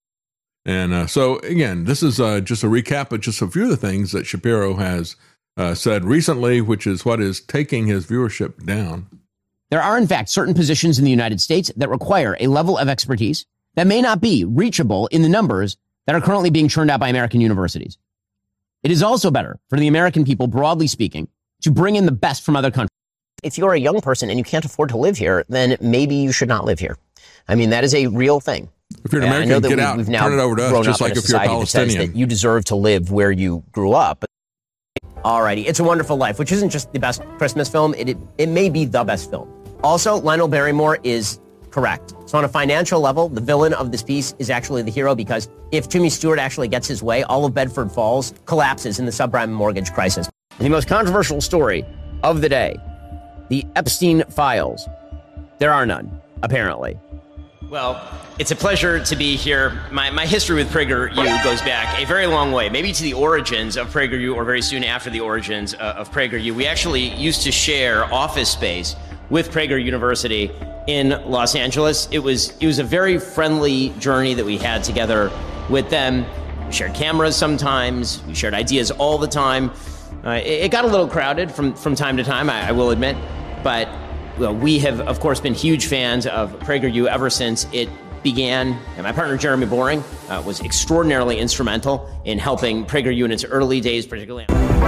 And so, again, this is just a recap of just a few of the things that Shapiro has said recently, which is what is taking his viewership down. There are, in fact, certain positions in the United States that require a level of expertise that may not be reachable in the numbers that are currently being churned out by American universities. It is also better for the American people, broadly speaking, to bring in the best from other countries. If you're a young person and you can't afford to live here, then maybe you should not live here. I mean, that is a real thing. If you're an American, get out, turn it over to us, just like if you're a Palestinian. That you deserve to live where you grew up. Alrighty, It's a Wonderful Life, which isn't just the best Christmas film, it may be the best film. Also, Lionel Barrymore is correct. So on a financial level, the villain of this piece is actually the hero, because if Jimmy Stewart actually gets his way, all of Bedford Falls collapses in the subprime mortgage crisis. The most controversial story of the day, the Epstein files. There are none, apparently. Well, it's a pleasure to be here. My history with PragerU goes back a very long way, maybe to the origins of PragerU, or very soon after the origins of PragerU. We actually used to share office space with Prager University in Los Angeles. It was a very friendly journey that we had together with them. We shared cameras sometimes. We shared ideas all the time. It got a little crowded from time to time, I will admit, but well, we have, of course, been huge fans of PragerU ever since it began. And my partner, Jeremy Boring, was extraordinarily instrumental in helping PragerU in its early days, particularly.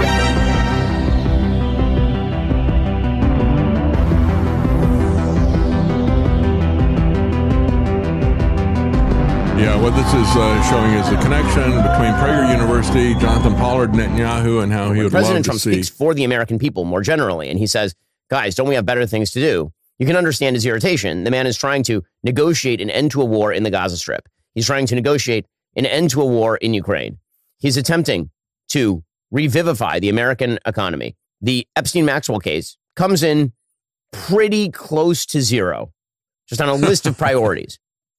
Yeah, what this is showing is the connection between Prager University, Jonathan Pollard, Netanyahu, and how he would President love Trump to see. speaks for the American people more generally, and he says, guys, don't we have better things to do? You can understand his irritation. The man is trying to negotiate an end to a war in the Gaza Strip. He's trying to negotiate an end to a war in Ukraine. He's attempting to revivify the American economy. The Epstein-Maxwell case comes in pretty close to zero, just on a list of priorities.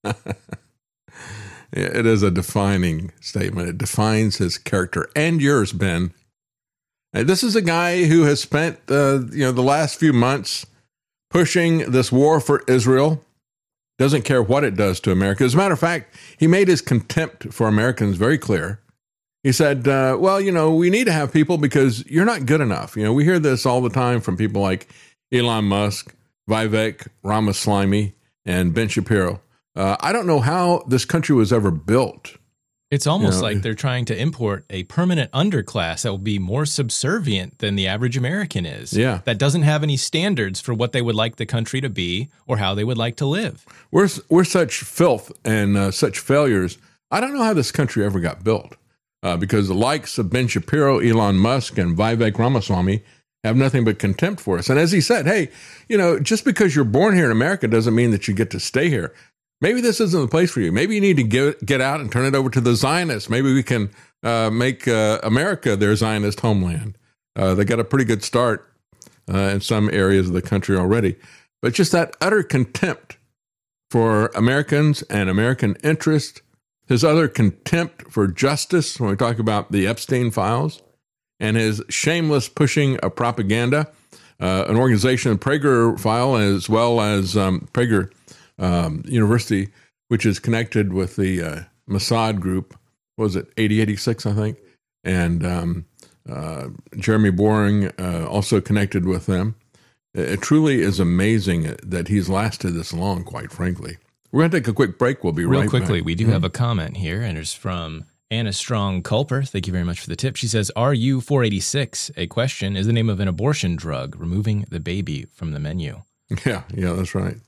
It is a defining statement. It defines his character and yours, Ben. This is a guy who has spent the last few months pushing this war for Israel. Doesn't care what it does to America. As a matter of fact, he made his contempt for Americans very clear. He said, we need to have people because you're not good enough. We hear this all the time from people like Elon Musk, Vivek Ramaswamy, and Ben Shapiro. I don't know how this country was ever built. It's almost like they're trying to import a permanent underclass that will be more subservient than the average American is. Yeah. That doesn't have any standards for what they would like the country to be or how they would like to live. We're such filth and such failures. I don't know how this country ever got built because the likes of Ben Shapiro, Elon Musk, and Vivek Ramaswamy have nothing but contempt for us. And as he said, hey, just because you're born here in America doesn't mean that you get to stay here. Maybe this isn't the place for you. Maybe you need to get out and turn it over to the Zionists. Maybe we can make America their Zionist homeland. They got a pretty good start in some areas of the country already. But just that utter contempt for Americans and American interest, his utter contempt for justice when we talk about the Epstein files, and his shameless pushing of propaganda, an organization, Prager File, as well as Prager University, which is connected with the Mossad group. What was it, 8086, I think? And Jeremy Boring also connected with them. It truly is amazing that he's lasted this long, quite frankly. We're going to take a quick break. We'll be right back. Real quickly, we do have a comment here, and it's from Anna Strong Culper. Thank you very much for the tip. She says, RU486, a question, is the name of an abortion drug, removing the baby from the menu. Yeah, that's right.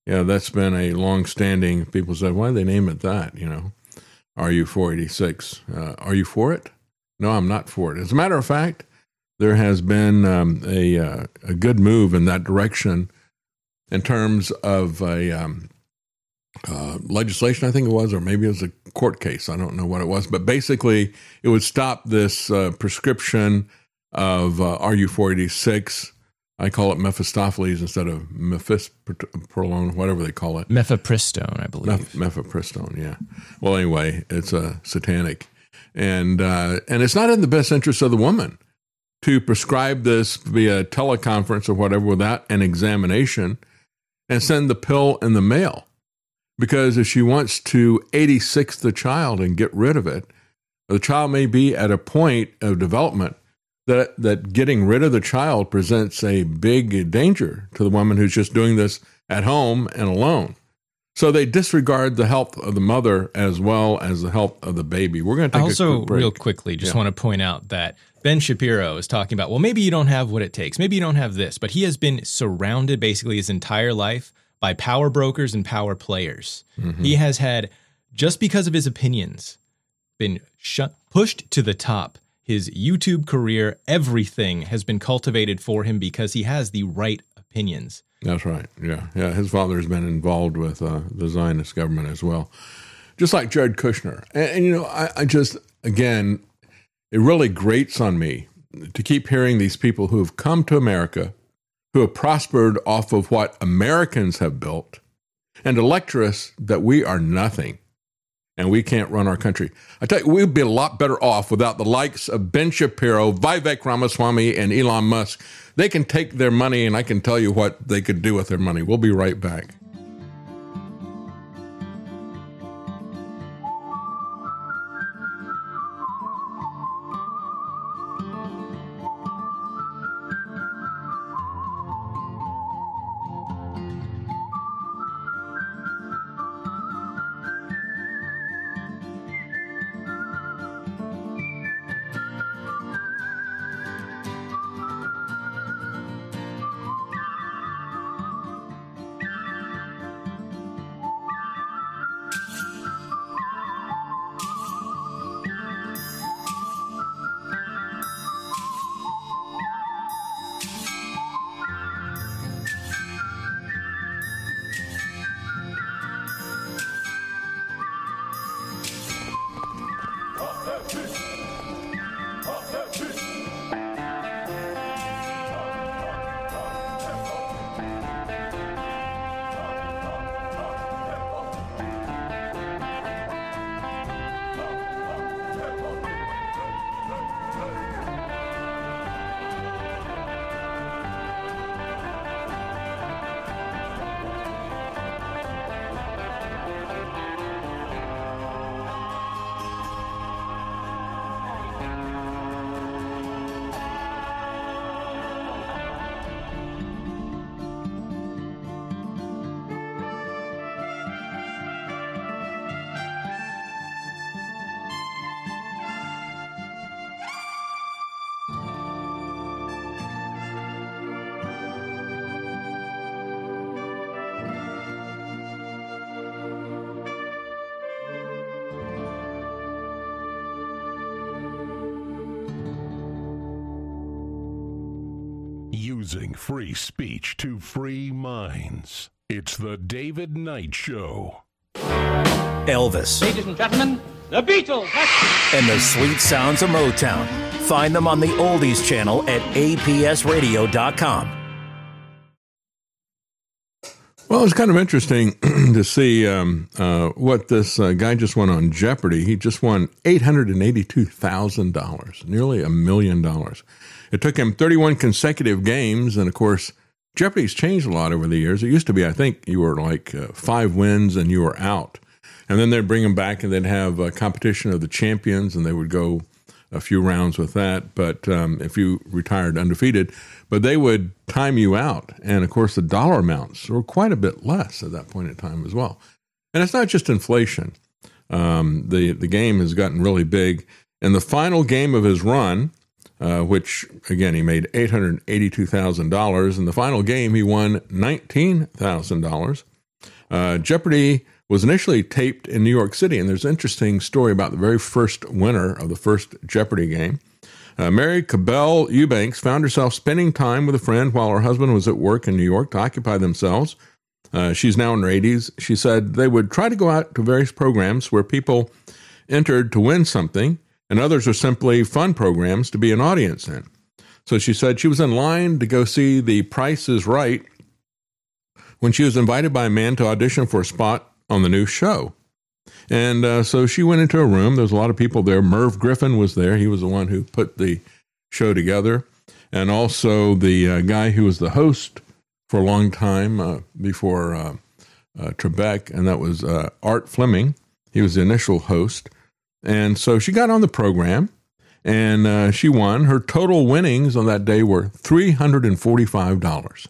Yeah, that's been a long-standing. People say, "Why did they name it that?" RU-486. Are you for it? No, I'm not for it. As a matter of fact, there has been a good move in that direction in terms of a legislation, I think it was, or maybe it was a court case. I don't know what it was, but basically, it would stop this prescription of RU-486. I call it Mephistopheles instead of mifepristone, whatever they call it. Mifepristone, I believe. Mifepristone, yeah. Well, anyway, it's satanic. And it's not in the best interest of the woman to prescribe this via teleconference or whatever without an examination and send the pill in the mail. Because if she wants to 86 the child and get rid of it, the child may be at a point of development that getting rid of the child presents a big danger to the woman who's just doing this at home and alone. So they disregard the health of the mother as well as the health of the baby. We're going to take a quick break. Real quickly, just want to point out that Ben Shapiro is talking about, well, maybe you don't have what it takes. Maybe you don't have this. But he has been surrounded basically his entire life by power brokers and power players. Mm-hmm. He has had, just because of his opinions, been pushed to the top. His YouTube career, everything has been cultivated for him because he has the right opinions. That's right. Yeah. His father has been involved with the Zionist government as well, just like Jared Kushner. And I just, again, it really grates on me to keep hearing these people who have come to America, who have prospered off of what Americans have built, and to lecture us that we are nothing. And we can't run our country. I tell you, we'd be a lot better off without the likes of Ben Shapiro, Vivek Ramaswamy, and Elon Musk. They can take their money, and I can tell you what they could do with their money. We'll be right back. Using free speech to free minds. It's the David Knight Show. Elvis. Ladies and gentlemen, the Beatles. And the sweet sounds of Motown. Find them on the Oldies channel at apsradio.com. Well, it's kind of interesting to see what this guy just won on Jeopardy. He just won $882,000, nearly $1 million. It took him 31 consecutive games, and of course, Jeopardy's changed a lot over the years. It used to be, I think, you were like 5 wins and you were out. And then they'd bring them back and they'd have a competition of the champions, and they would go a few rounds with that. But if you retired undefeated, but they would time you out. And of course, the dollar amounts were quite a bit less at that point in time as well. And it's not just inflation. The game has gotten really big. In the final game of his run, which, again, he made $882,000. In the final game, he won $19,000. Jeopardy was initially taped in New York City, and there's an interesting story about the very first winner of the first Jeopardy game. Mary Cabell Eubanks found herself spending time with a friend while her husband was at work in New York to occupy themselves. She's now in her 80s. She said they would try to go out to various programs where people entered to win something, and others are simply fun programs to be an audience in. So she said she was in line to go see The Price is Right when she was invited by a man to audition for a spot on the new show. And so she went into a room. There was a lot of people there. Merv Griffin was there. He was the one who put the show together. And also the guy who was the host for a long time before Trebek, and that was Art Fleming. He was the initial host. And so she got on the program, and she won. Her total winnings on that day were $345.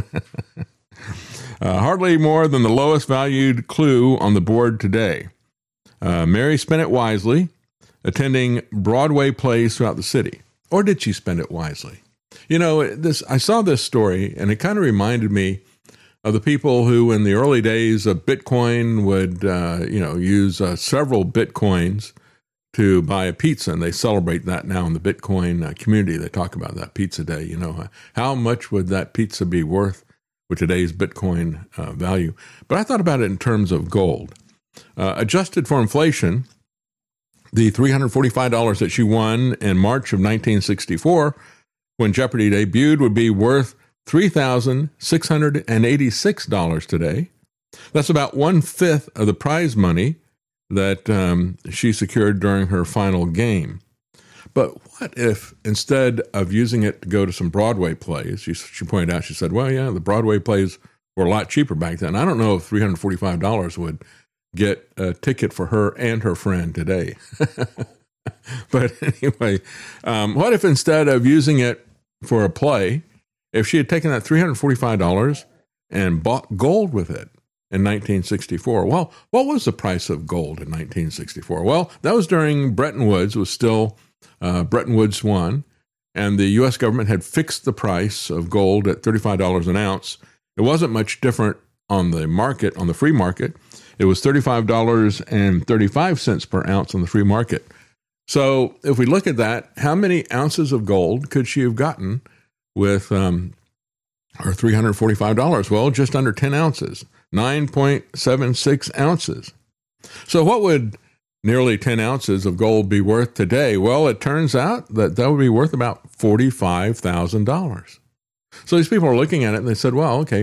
Hardly more than the lowest valued clue on the board today. Mary spent it wisely, attending Broadway plays throughout the city. Or did she spend it wisely? You know, I saw this story, and it kind of reminded me of the people who, in the early days of Bitcoin, would use several Bitcoins to buy a pizza, and they celebrate that now in the Bitcoin community. They talk about that pizza day. You know, how much would that pizza be worth with today's Bitcoin value? But I thought about it in terms of gold. Adjusted for inflation, the $345 that she won in March of 1964, when Jeopardy debuted, would be worth $3,686 today. That's about 1/5 of the prize money that she secured during her final game. But what if, instead of using it to go to some Broadway plays, she pointed out, she said, well, yeah, the Broadway plays were a lot cheaper back then. I don't know if $345 would get a ticket for her and her friend today. But anyway, what if instead of using it for a play, if she had taken that $345 and bought gold with it in 1964? Well, what was the price of gold in 1964? Well, that was during Bretton Woods. It was still Bretton Woods 1, and the U.S. government had fixed the price of gold at $35 an ounce. It wasn't much different on the market, on the free market. It was $35.35 per ounce on the free market. So if we look at that, how many ounces of gold could she have gotten with her $345? Well, just under 10 ounces, 9.76 ounces. So what would nearly 10 ounces of gold be worth today? Well, it turns out that would be worth about $45,000. So these people are looking at it and they said, well, okay,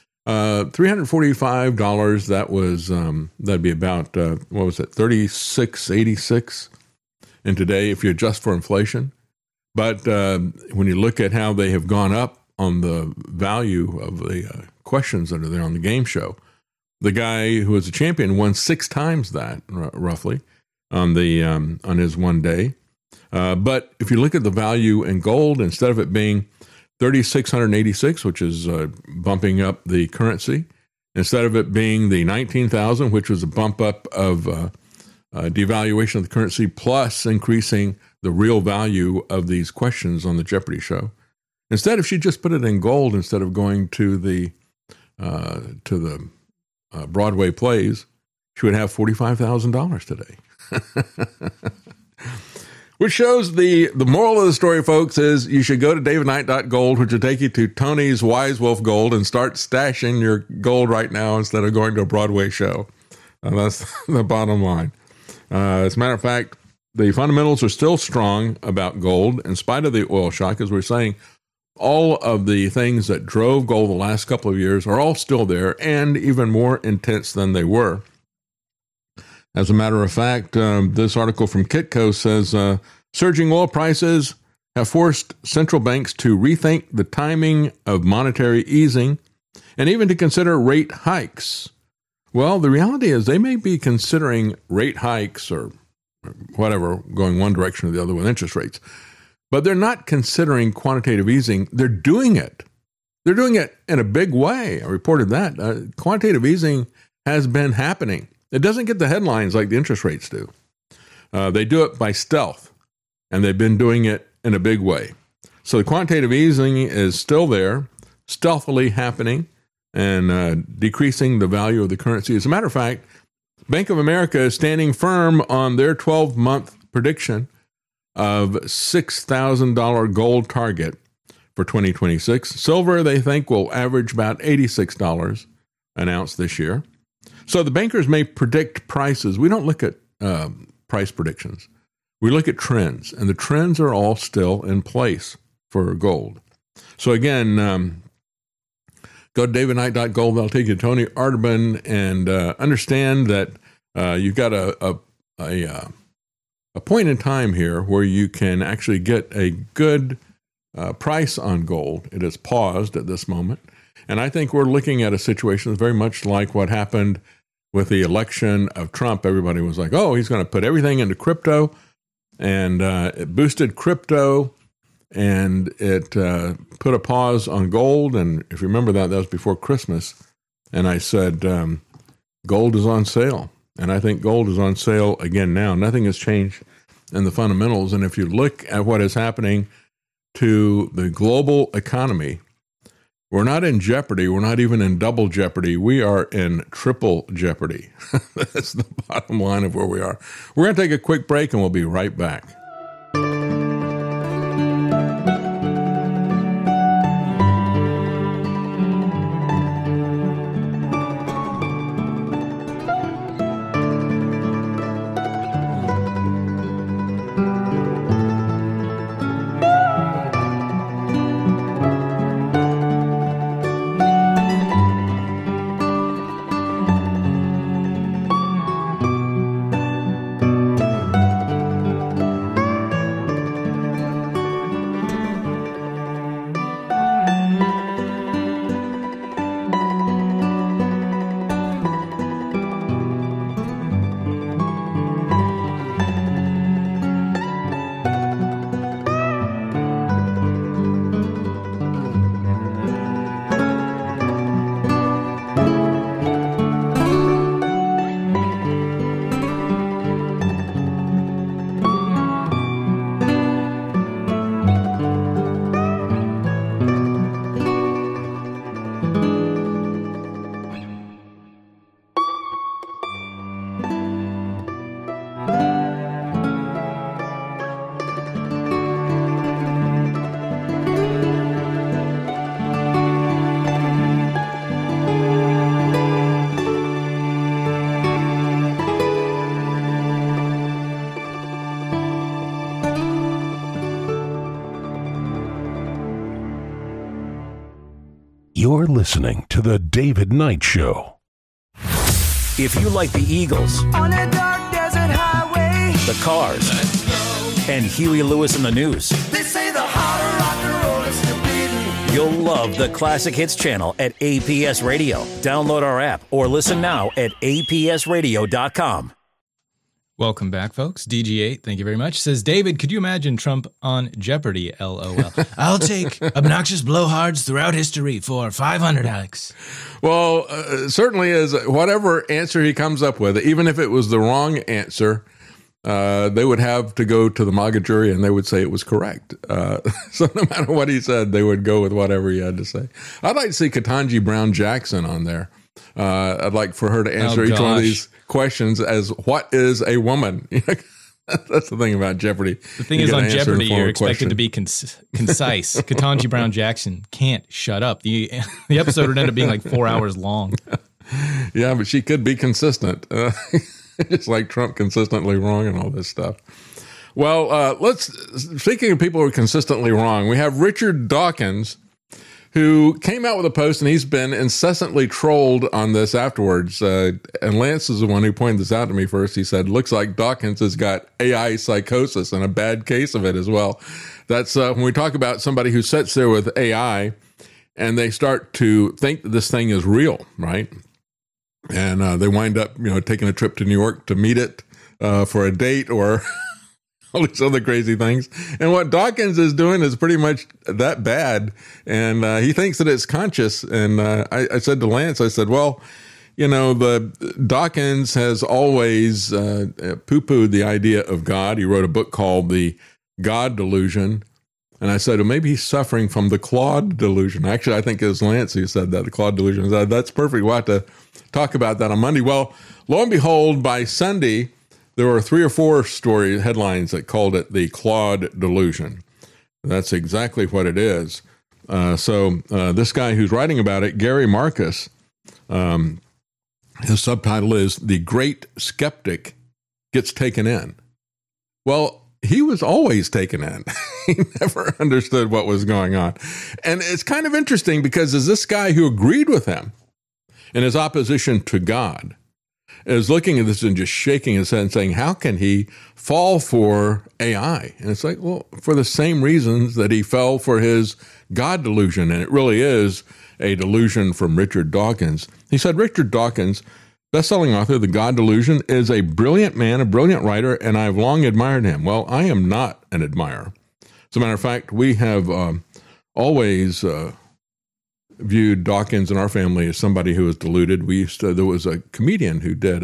$345, that was, that'd be about, what was it, $36.86 in today if you adjust for inflation. But when you look at how they have gone up on the value of the questions that are there on the game show, the guy who was a champion won 6 times that, roughly, on his one day. But if you look at the value in gold, instead of it being $3,686, which is bumping up the currency, instead of it being the $19,000, which was a bump up of devaluation of the currency, plus increasing the real value of these questions on the Jeopardy show. Instead, if she just put it in gold instead of going to the Broadway plays, she would have $45,000 today. Which shows the moral of the story, folks, is you should go to davidknight.gold, which will take you to Tony's Wise Wolf Gold, and start stashing your gold right now instead of going to a Broadway show. That's the bottom line. As a matter of fact, the fundamentals are still strong about gold in spite of the oil shock. As we're saying, all of the things that drove gold the last couple of years are all still there and even more intense than they were. As a matter of fact, this article from Kitco says surging oil prices have forced central banks to rethink the timing of monetary easing and even to consider rate hikes. Well, the reality is they may be considering rate hikes or whatever, going one direction or the other with interest rates, but they're not considering quantitative easing. They're doing it. They're doing it in a big way. I reported that. Quantitative easing has been happening. It doesn't get the headlines like the interest rates do. They do it by stealth, and they've been doing it in a big way. So the quantitative easing is still there, stealthily happening. and decreasing the value of the currency. As a matter of fact, Bank of America is standing firm on their 12-month prediction of $6,000 gold target for 2026. Silver, they think, will average about $86 an ounce this year. So the bankers may predict prices. We don't look at price predictions. We look at trends, and the trends are all still in place for gold. So again, go to davidknight.gold. That'll take you to Tony Arterburn, and understand that you've got a point in time here where you can actually get a good price on gold. It is paused at this moment. And I think we're looking at a situation that's very much like what happened with the election of Trump. Everybody was like, oh, he's going to put everything into crypto. And it boosted crypto, and it put a pause on gold. And if you remember that was before Christmas. And I said, gold is on sale. And I think gold is on sale again now. Nothing has changed in the fundamentals. And if you look at what is happening to the global economy, we're not in jeopardy. We're not even in double jeopardy. We are in triple jeopardy. That's the bottom line of where we are. We're going to take a quick break, and we'll be right back. You're listening to The David Knight Show. If you like the Eagles, On a dark desert highway, the Cars, and Huey Lewis in the News, they say the heart of rock and roll is still beating. you'll love the Classic Hits channel at APS Radio. Download our app or listen now at apsradio.com. Welcome back, folks. DG8, thank you very much. Says, David, could you imagine Trump on Jeopardy? LOL. I'll take obnoxious blowhards throughout history for 500, Alex. Well, certainly is whatever answer he comes up with, even if it was the wrong answer, they would have to go to the MAGA jury and they would say it was correct. So no matter what he said, they would go with whatever he had to say. I'd like to see Ketanji Brown Jackson on there. I'd like for her to answer each one of these questions as what is a woman? That's the thing about Jeopardy. The thing is, on Jeopardy, you're expected to be concise. Ketanji Brown Jackson can't shut up. The episode would end up being like 4 hours long. Yeah, but she could be consistent. Just like Trump consistently wrong and all this stuff. Well, speaking of people who are consistently wrong, we have Richard Dawkins, who came out with a post, and he's been incessantly trolled on this afterwards. And Lance is the one who pointed this out to me first. He said, looks like Dawkins has got AI psychosis and a bad case of it as well. That's when we talk about somebody who sits there with AI and they start to think that this thing is real, right? And they wind up, taking a trip to New York to meet it for a date or all these other crazy things. And what Dawkins is doing is pretty much that bad. And he thinks that it's conscious. And I said to Lance, I said, well, the Dawkins has always poo-pooed the idea of God. He wrote a book called The God Delusion. And I said, well, maybe he's suffering from the Claude delusion. Actually, I think it was Lance who said that, the Claude delusion. I said, that's perfect. We'll have to talk about that on Monday. Well, lo and behold, by Sunday, there were 3 or 4 story headlines that called it the Claude delusion. That's exactly what it is. So this guy who's writing about it, Gary Marcus, his subtitle is The Great Skeptic Gets Taken In. Well, he was always taken in. He never understood what was going on. And it's kind of interesting because as this guy who agreed with him in his opposition to God is looking at this and just shaking his head and saying, how can he fall for AI? And it's like, well, for the same reasons that he fell for his God delusion. And it really is a delusion from Richard Dawkins. He said, Richard Dawkins, best-selling author, The God Delusion, is a brilliant man, a brilliant writer, and I've long admired him. Well, I am not an admirer. As a matter of fact, we have always viewed Dawkins in our family as somebody who was deluded. There was a comedian who did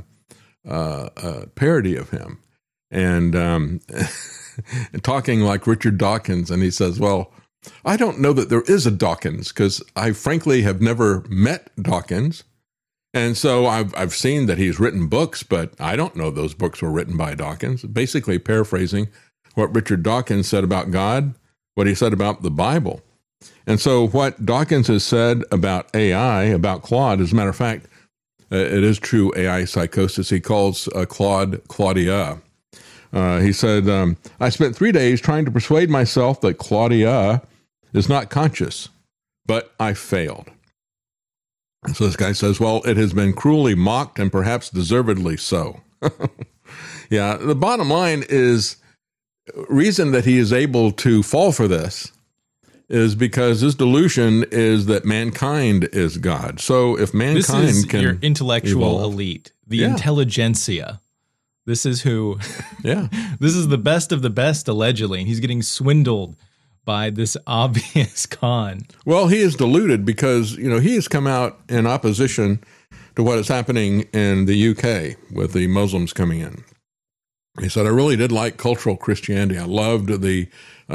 a parody of him, and talking like Richard Dawkins, and he says, well, I don't know that there is a Dawkins, because I frankly have never met Dawkins. And so I've seen that he's written books, but I don't know those books were written by Dawkins. Basically paraphrasing what Richard Dawkins said about God, what he said about the Bible. And so what Dawkins has said about AI, about Claude, as a matter of fact, it is true AI psychosis. He calls Claude Claudia. He said, I spent 3 days trying to persuade myself that Claudia is not conscious, but I failed. So this guy says, well, it has been cruelly mocked and perhaps deservedly so. Yeah, the bottom line is, reason that he is able to fall for this is because his delusion is that mankind is God. So if mankind this is can your intellectual evolve, elite, the intelligentsia. This is who. Yeah. This is the best of the best, allegedly. And he's getting swindled by this obvious con. Well, he is deluded because, he has come out in opposition to what is happening in the UK with the Muslims coming in. He said, I really did like cultural Christianity. I loved the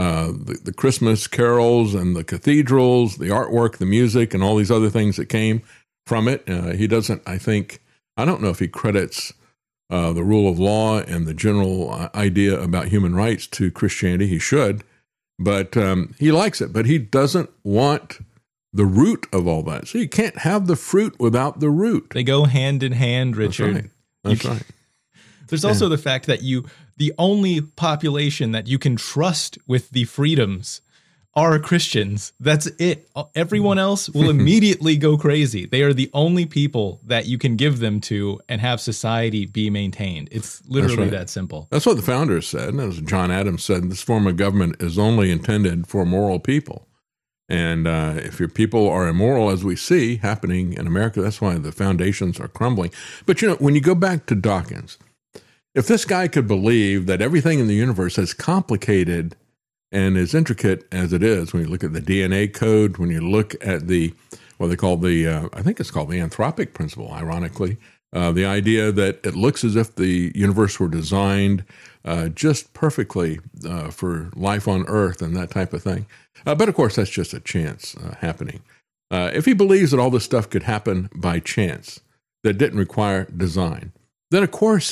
Christmas carols and the cathedrals, the artwork, the music, and all these other things that came from it. He doesn't, I don't know if he credits the rule of law and the general idea about human rights to Christianity. He should. But he likes it, but he doesn't want the root of all that. So you can't have the fruit without the root. They go hand in hand, Richard. That's right. There's also the fact that the only population that you can trust with the freedoms are Christians. That's it. Everyone else will immediately go crazy. They are the only people that you can give them to and have society be maintained. It's literally that simple. That's what the founders said. And as John Adams said, this form of government is only intended for moral people. And if your people are immoral, as we see happening in America, that's why the foundations are crumbling. But, when you go back to Dawkins, if this guy could believe that everything in the universe is complicated and as intricate as it is, when you look at the DNA code, when you look at what they call I think it's called the anthropic principle, ironically, the idea that it looks as if the universe were designed just perfectly for life on Earth and that type of thing. But of course, that's just a chance happening. If he believes that all this stuff could happen by chance, that didn't require design, then of course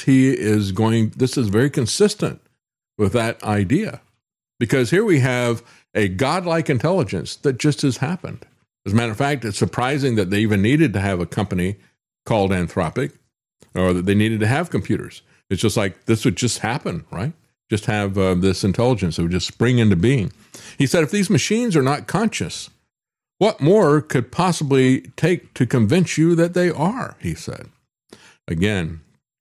this is very consistent with that idea. Because here we have a godlike intelligence that just has happened. As a matter of fact, it's surprising that they even needed to have a company called Anthropic, or that they needed to have computers. It's just like this would just happen, right? Just have this intelligence that would just spring into being. He said, if these machines are not conscious, what more could possibly take to convince you that they are, he said. Again,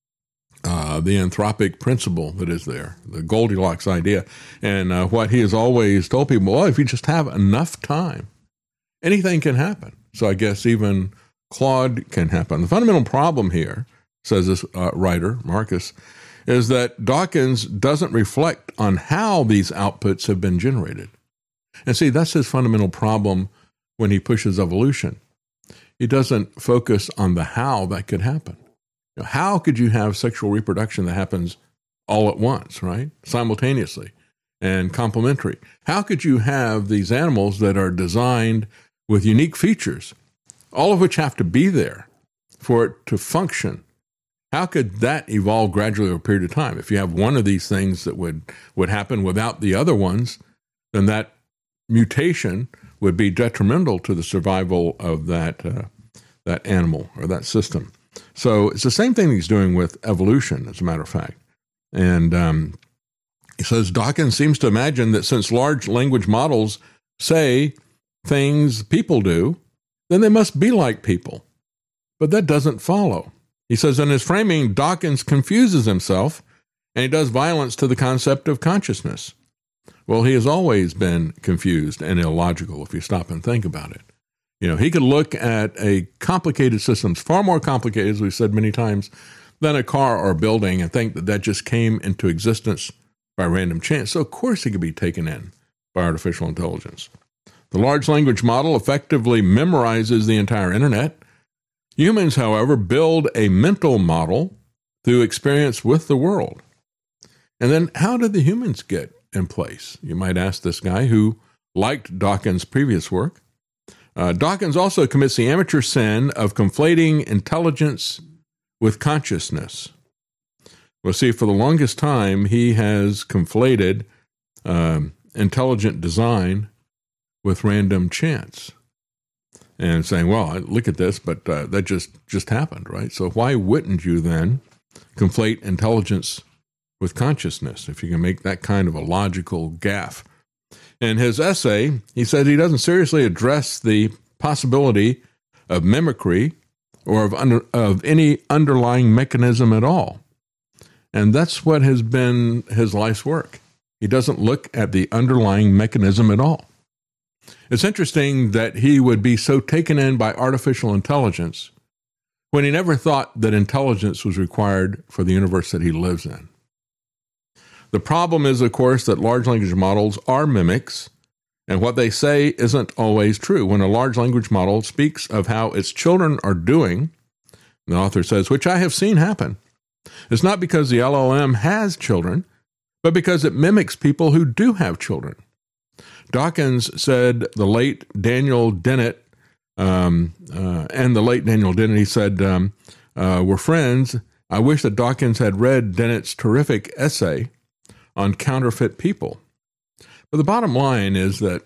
the anthropic principle that is there, the Goldilocks idea. And what he has always told people, well, if you just have enough time, anything can happen. So I guess even Claude can happen. The fundamental problem here, says this writer, Marcus, is that Dawkins doesn't reflect on how these outputs have been generated. And see, that's his fundamental problem when he pushes evolution. He doesn't focus on the how that could happen. How could you have sexual reproduction that happens all at once, right? Simultaneously. and complementary. How could you have these animals that are designed with unique features, all of which have to be there for it to function? How could that evolve gradually over a period of time? If you have one of these things that would happen without the other ones, then that mutation would be detrimental to the survival of that animal or that system. So it's the same thing he's doing with evolution, as a matter of fact. And he says Dawkins seems to imagine that since large language models say things people do, then they must be like people. But that doesn't follow. He says in his framing, Dawkins confuses himself and he does violence to the concept of consciousness. Well, he has always been confused and illogical if you stop and think about it. You know, he could look at a complicated system, far more complicated, as we've said many times, than a car or a building, and think that just came into existence by random chance. So, of course, he could be taken in by artificial intelligence. The large language model effectively memorizes the entire internet. Humans, however, build a mental model through experience with the world. And then how did the humans get in place? You might ask this guy who liked Dawkins' previous work. Dawkins also commits the amateur sin of conflating intelligence with consciousness. Well, see, for the longest time, he has conflated intelligent design with random chance and saying, well, look at this, but that just happened, right? So why wouldn't you then conflate intelligence with consciousness if you can make that kind of a logical gaffe? In his essay, he said he doesn't seriously address the possibility of mimicry or of any underlying mechanism at all. And that's what has been his life's work. He doesn't look at the underlying mechanism at all. It's interesting that he would be so taken in by artificial intelligence when he never thought that intelligence was required for the universe that he lives in. The problem is, of course, that large language models are mimics, and what they say isn't always true. When a large language model speaks of how its children are doing, the author says, which I have seen happen, it's not because the LLM has children, but because it mimics people who do have children. Dawkins said the late Daniel Dennett, he said, were friends. I wish that Dawkins had read Dennett's terrific essay on counterfeit people. But the bottom line is that,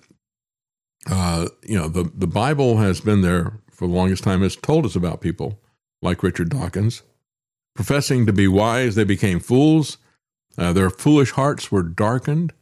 the Bible has been there for the longest time, has told us about people like Richard Dawkins. Professing to be wise, they became fools. Their foolish hearts were darkened.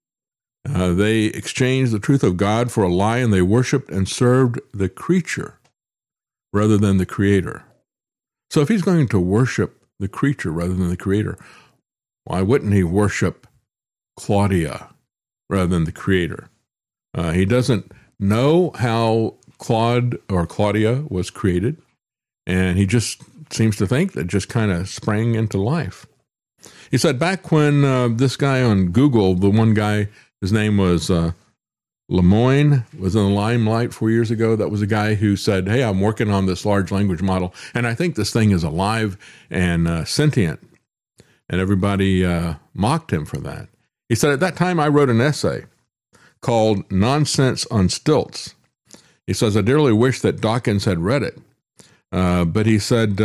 They exchanged the truth of God for a lie, and they worshiped and served the creature rather than the creator. So if he's going to worship the creature rather than the creator, why wouldn't he worship Claudia rather than the creator? He doesn't know how Claude or Claudia was created, and he just seems to think that just kind of sprang into life. He said back when this guy on Google, the one guy, his name was Lemoyne, was in the limelight 4 years ago. That was a guy who said, hey, I'm working on this large language model, and I think this thing is alive and sentient. And everybody mocked him for that. He said, at that time, I wrote an essay called Nonsense on Stilts. He says, I dearly wish that Dawkins had read it. But he said,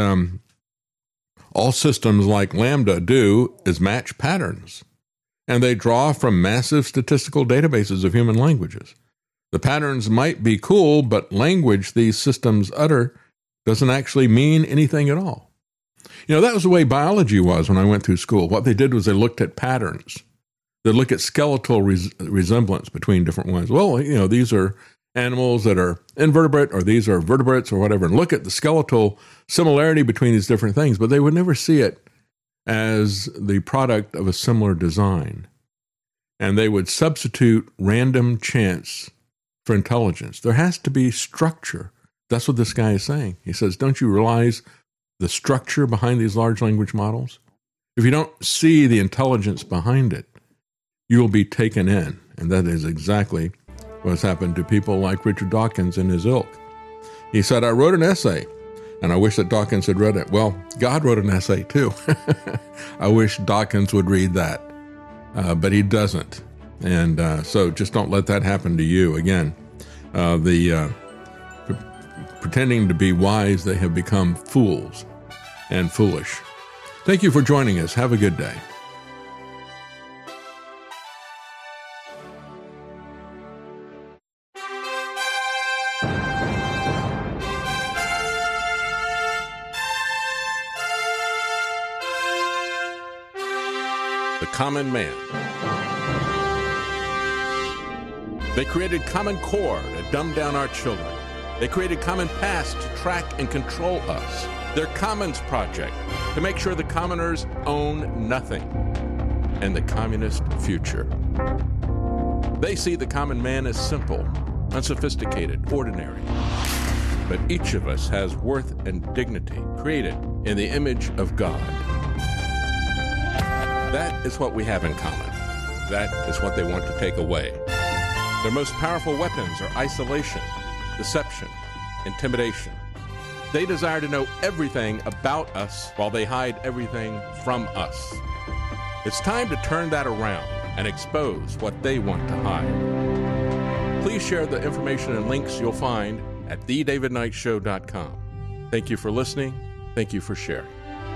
all systems like Lambda do is match patterns, and they draw from massive statistical databases of human languages. The patterns might be cool, but language these systems utter doesn't actually mean anything at all. You know, that was the way biology was when I went through school. What they did was they looked at patterns. They look at skeletal resemblance between different ones. Well, you know, these are animals that are invertebrate, or these are vertebrates or whatever, and look at the skeletal similarity between these different things, but they would never see it as the product of a similar design. And they would substitute random chance for intelligence. There has to be structure. That's what this guy is saying. He says, don't you realize the structure behind these large language models? If you don't see the intelligence behind it, you will be taken in. And that is exactly what has happened to people like Richard Dawkins and his ilk. He said, I wrote an essay, and I wish that Dawkins had read it. Well, God wrote an essay too. I wish Dawkins would read that, but he doesn't. And so just don't let that happen to you. Again, pretending to be wise, they have become fools and foolish. Thank you for joining us. Have a good day. The Common Man. They created Common Core to dumb down our children. They created Common Pass to track and control us. Their Commons Project to make sure the commoners own nothing. And the communist future. They see the common man as simple, unsophisticated, ordinary. But each of us has worth and dignity created in the image of God. That is what we have in common. That is what they want to take away. Their most powerful weapons are isolation, deception, intimidation. They desire to know everything about us while they hide everything from us. It's time to turn that around and expose what they want to hide. Please share the information and links you'll find at thedavidknightshow.com. Thank you for listening. Thank you for sharing.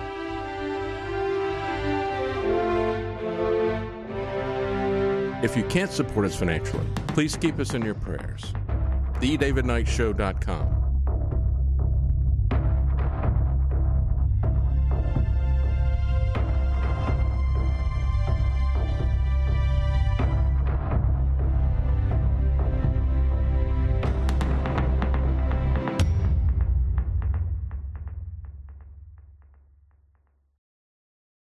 If you can't support us financially, please keep us in your prayers. thedavidknightshow.com.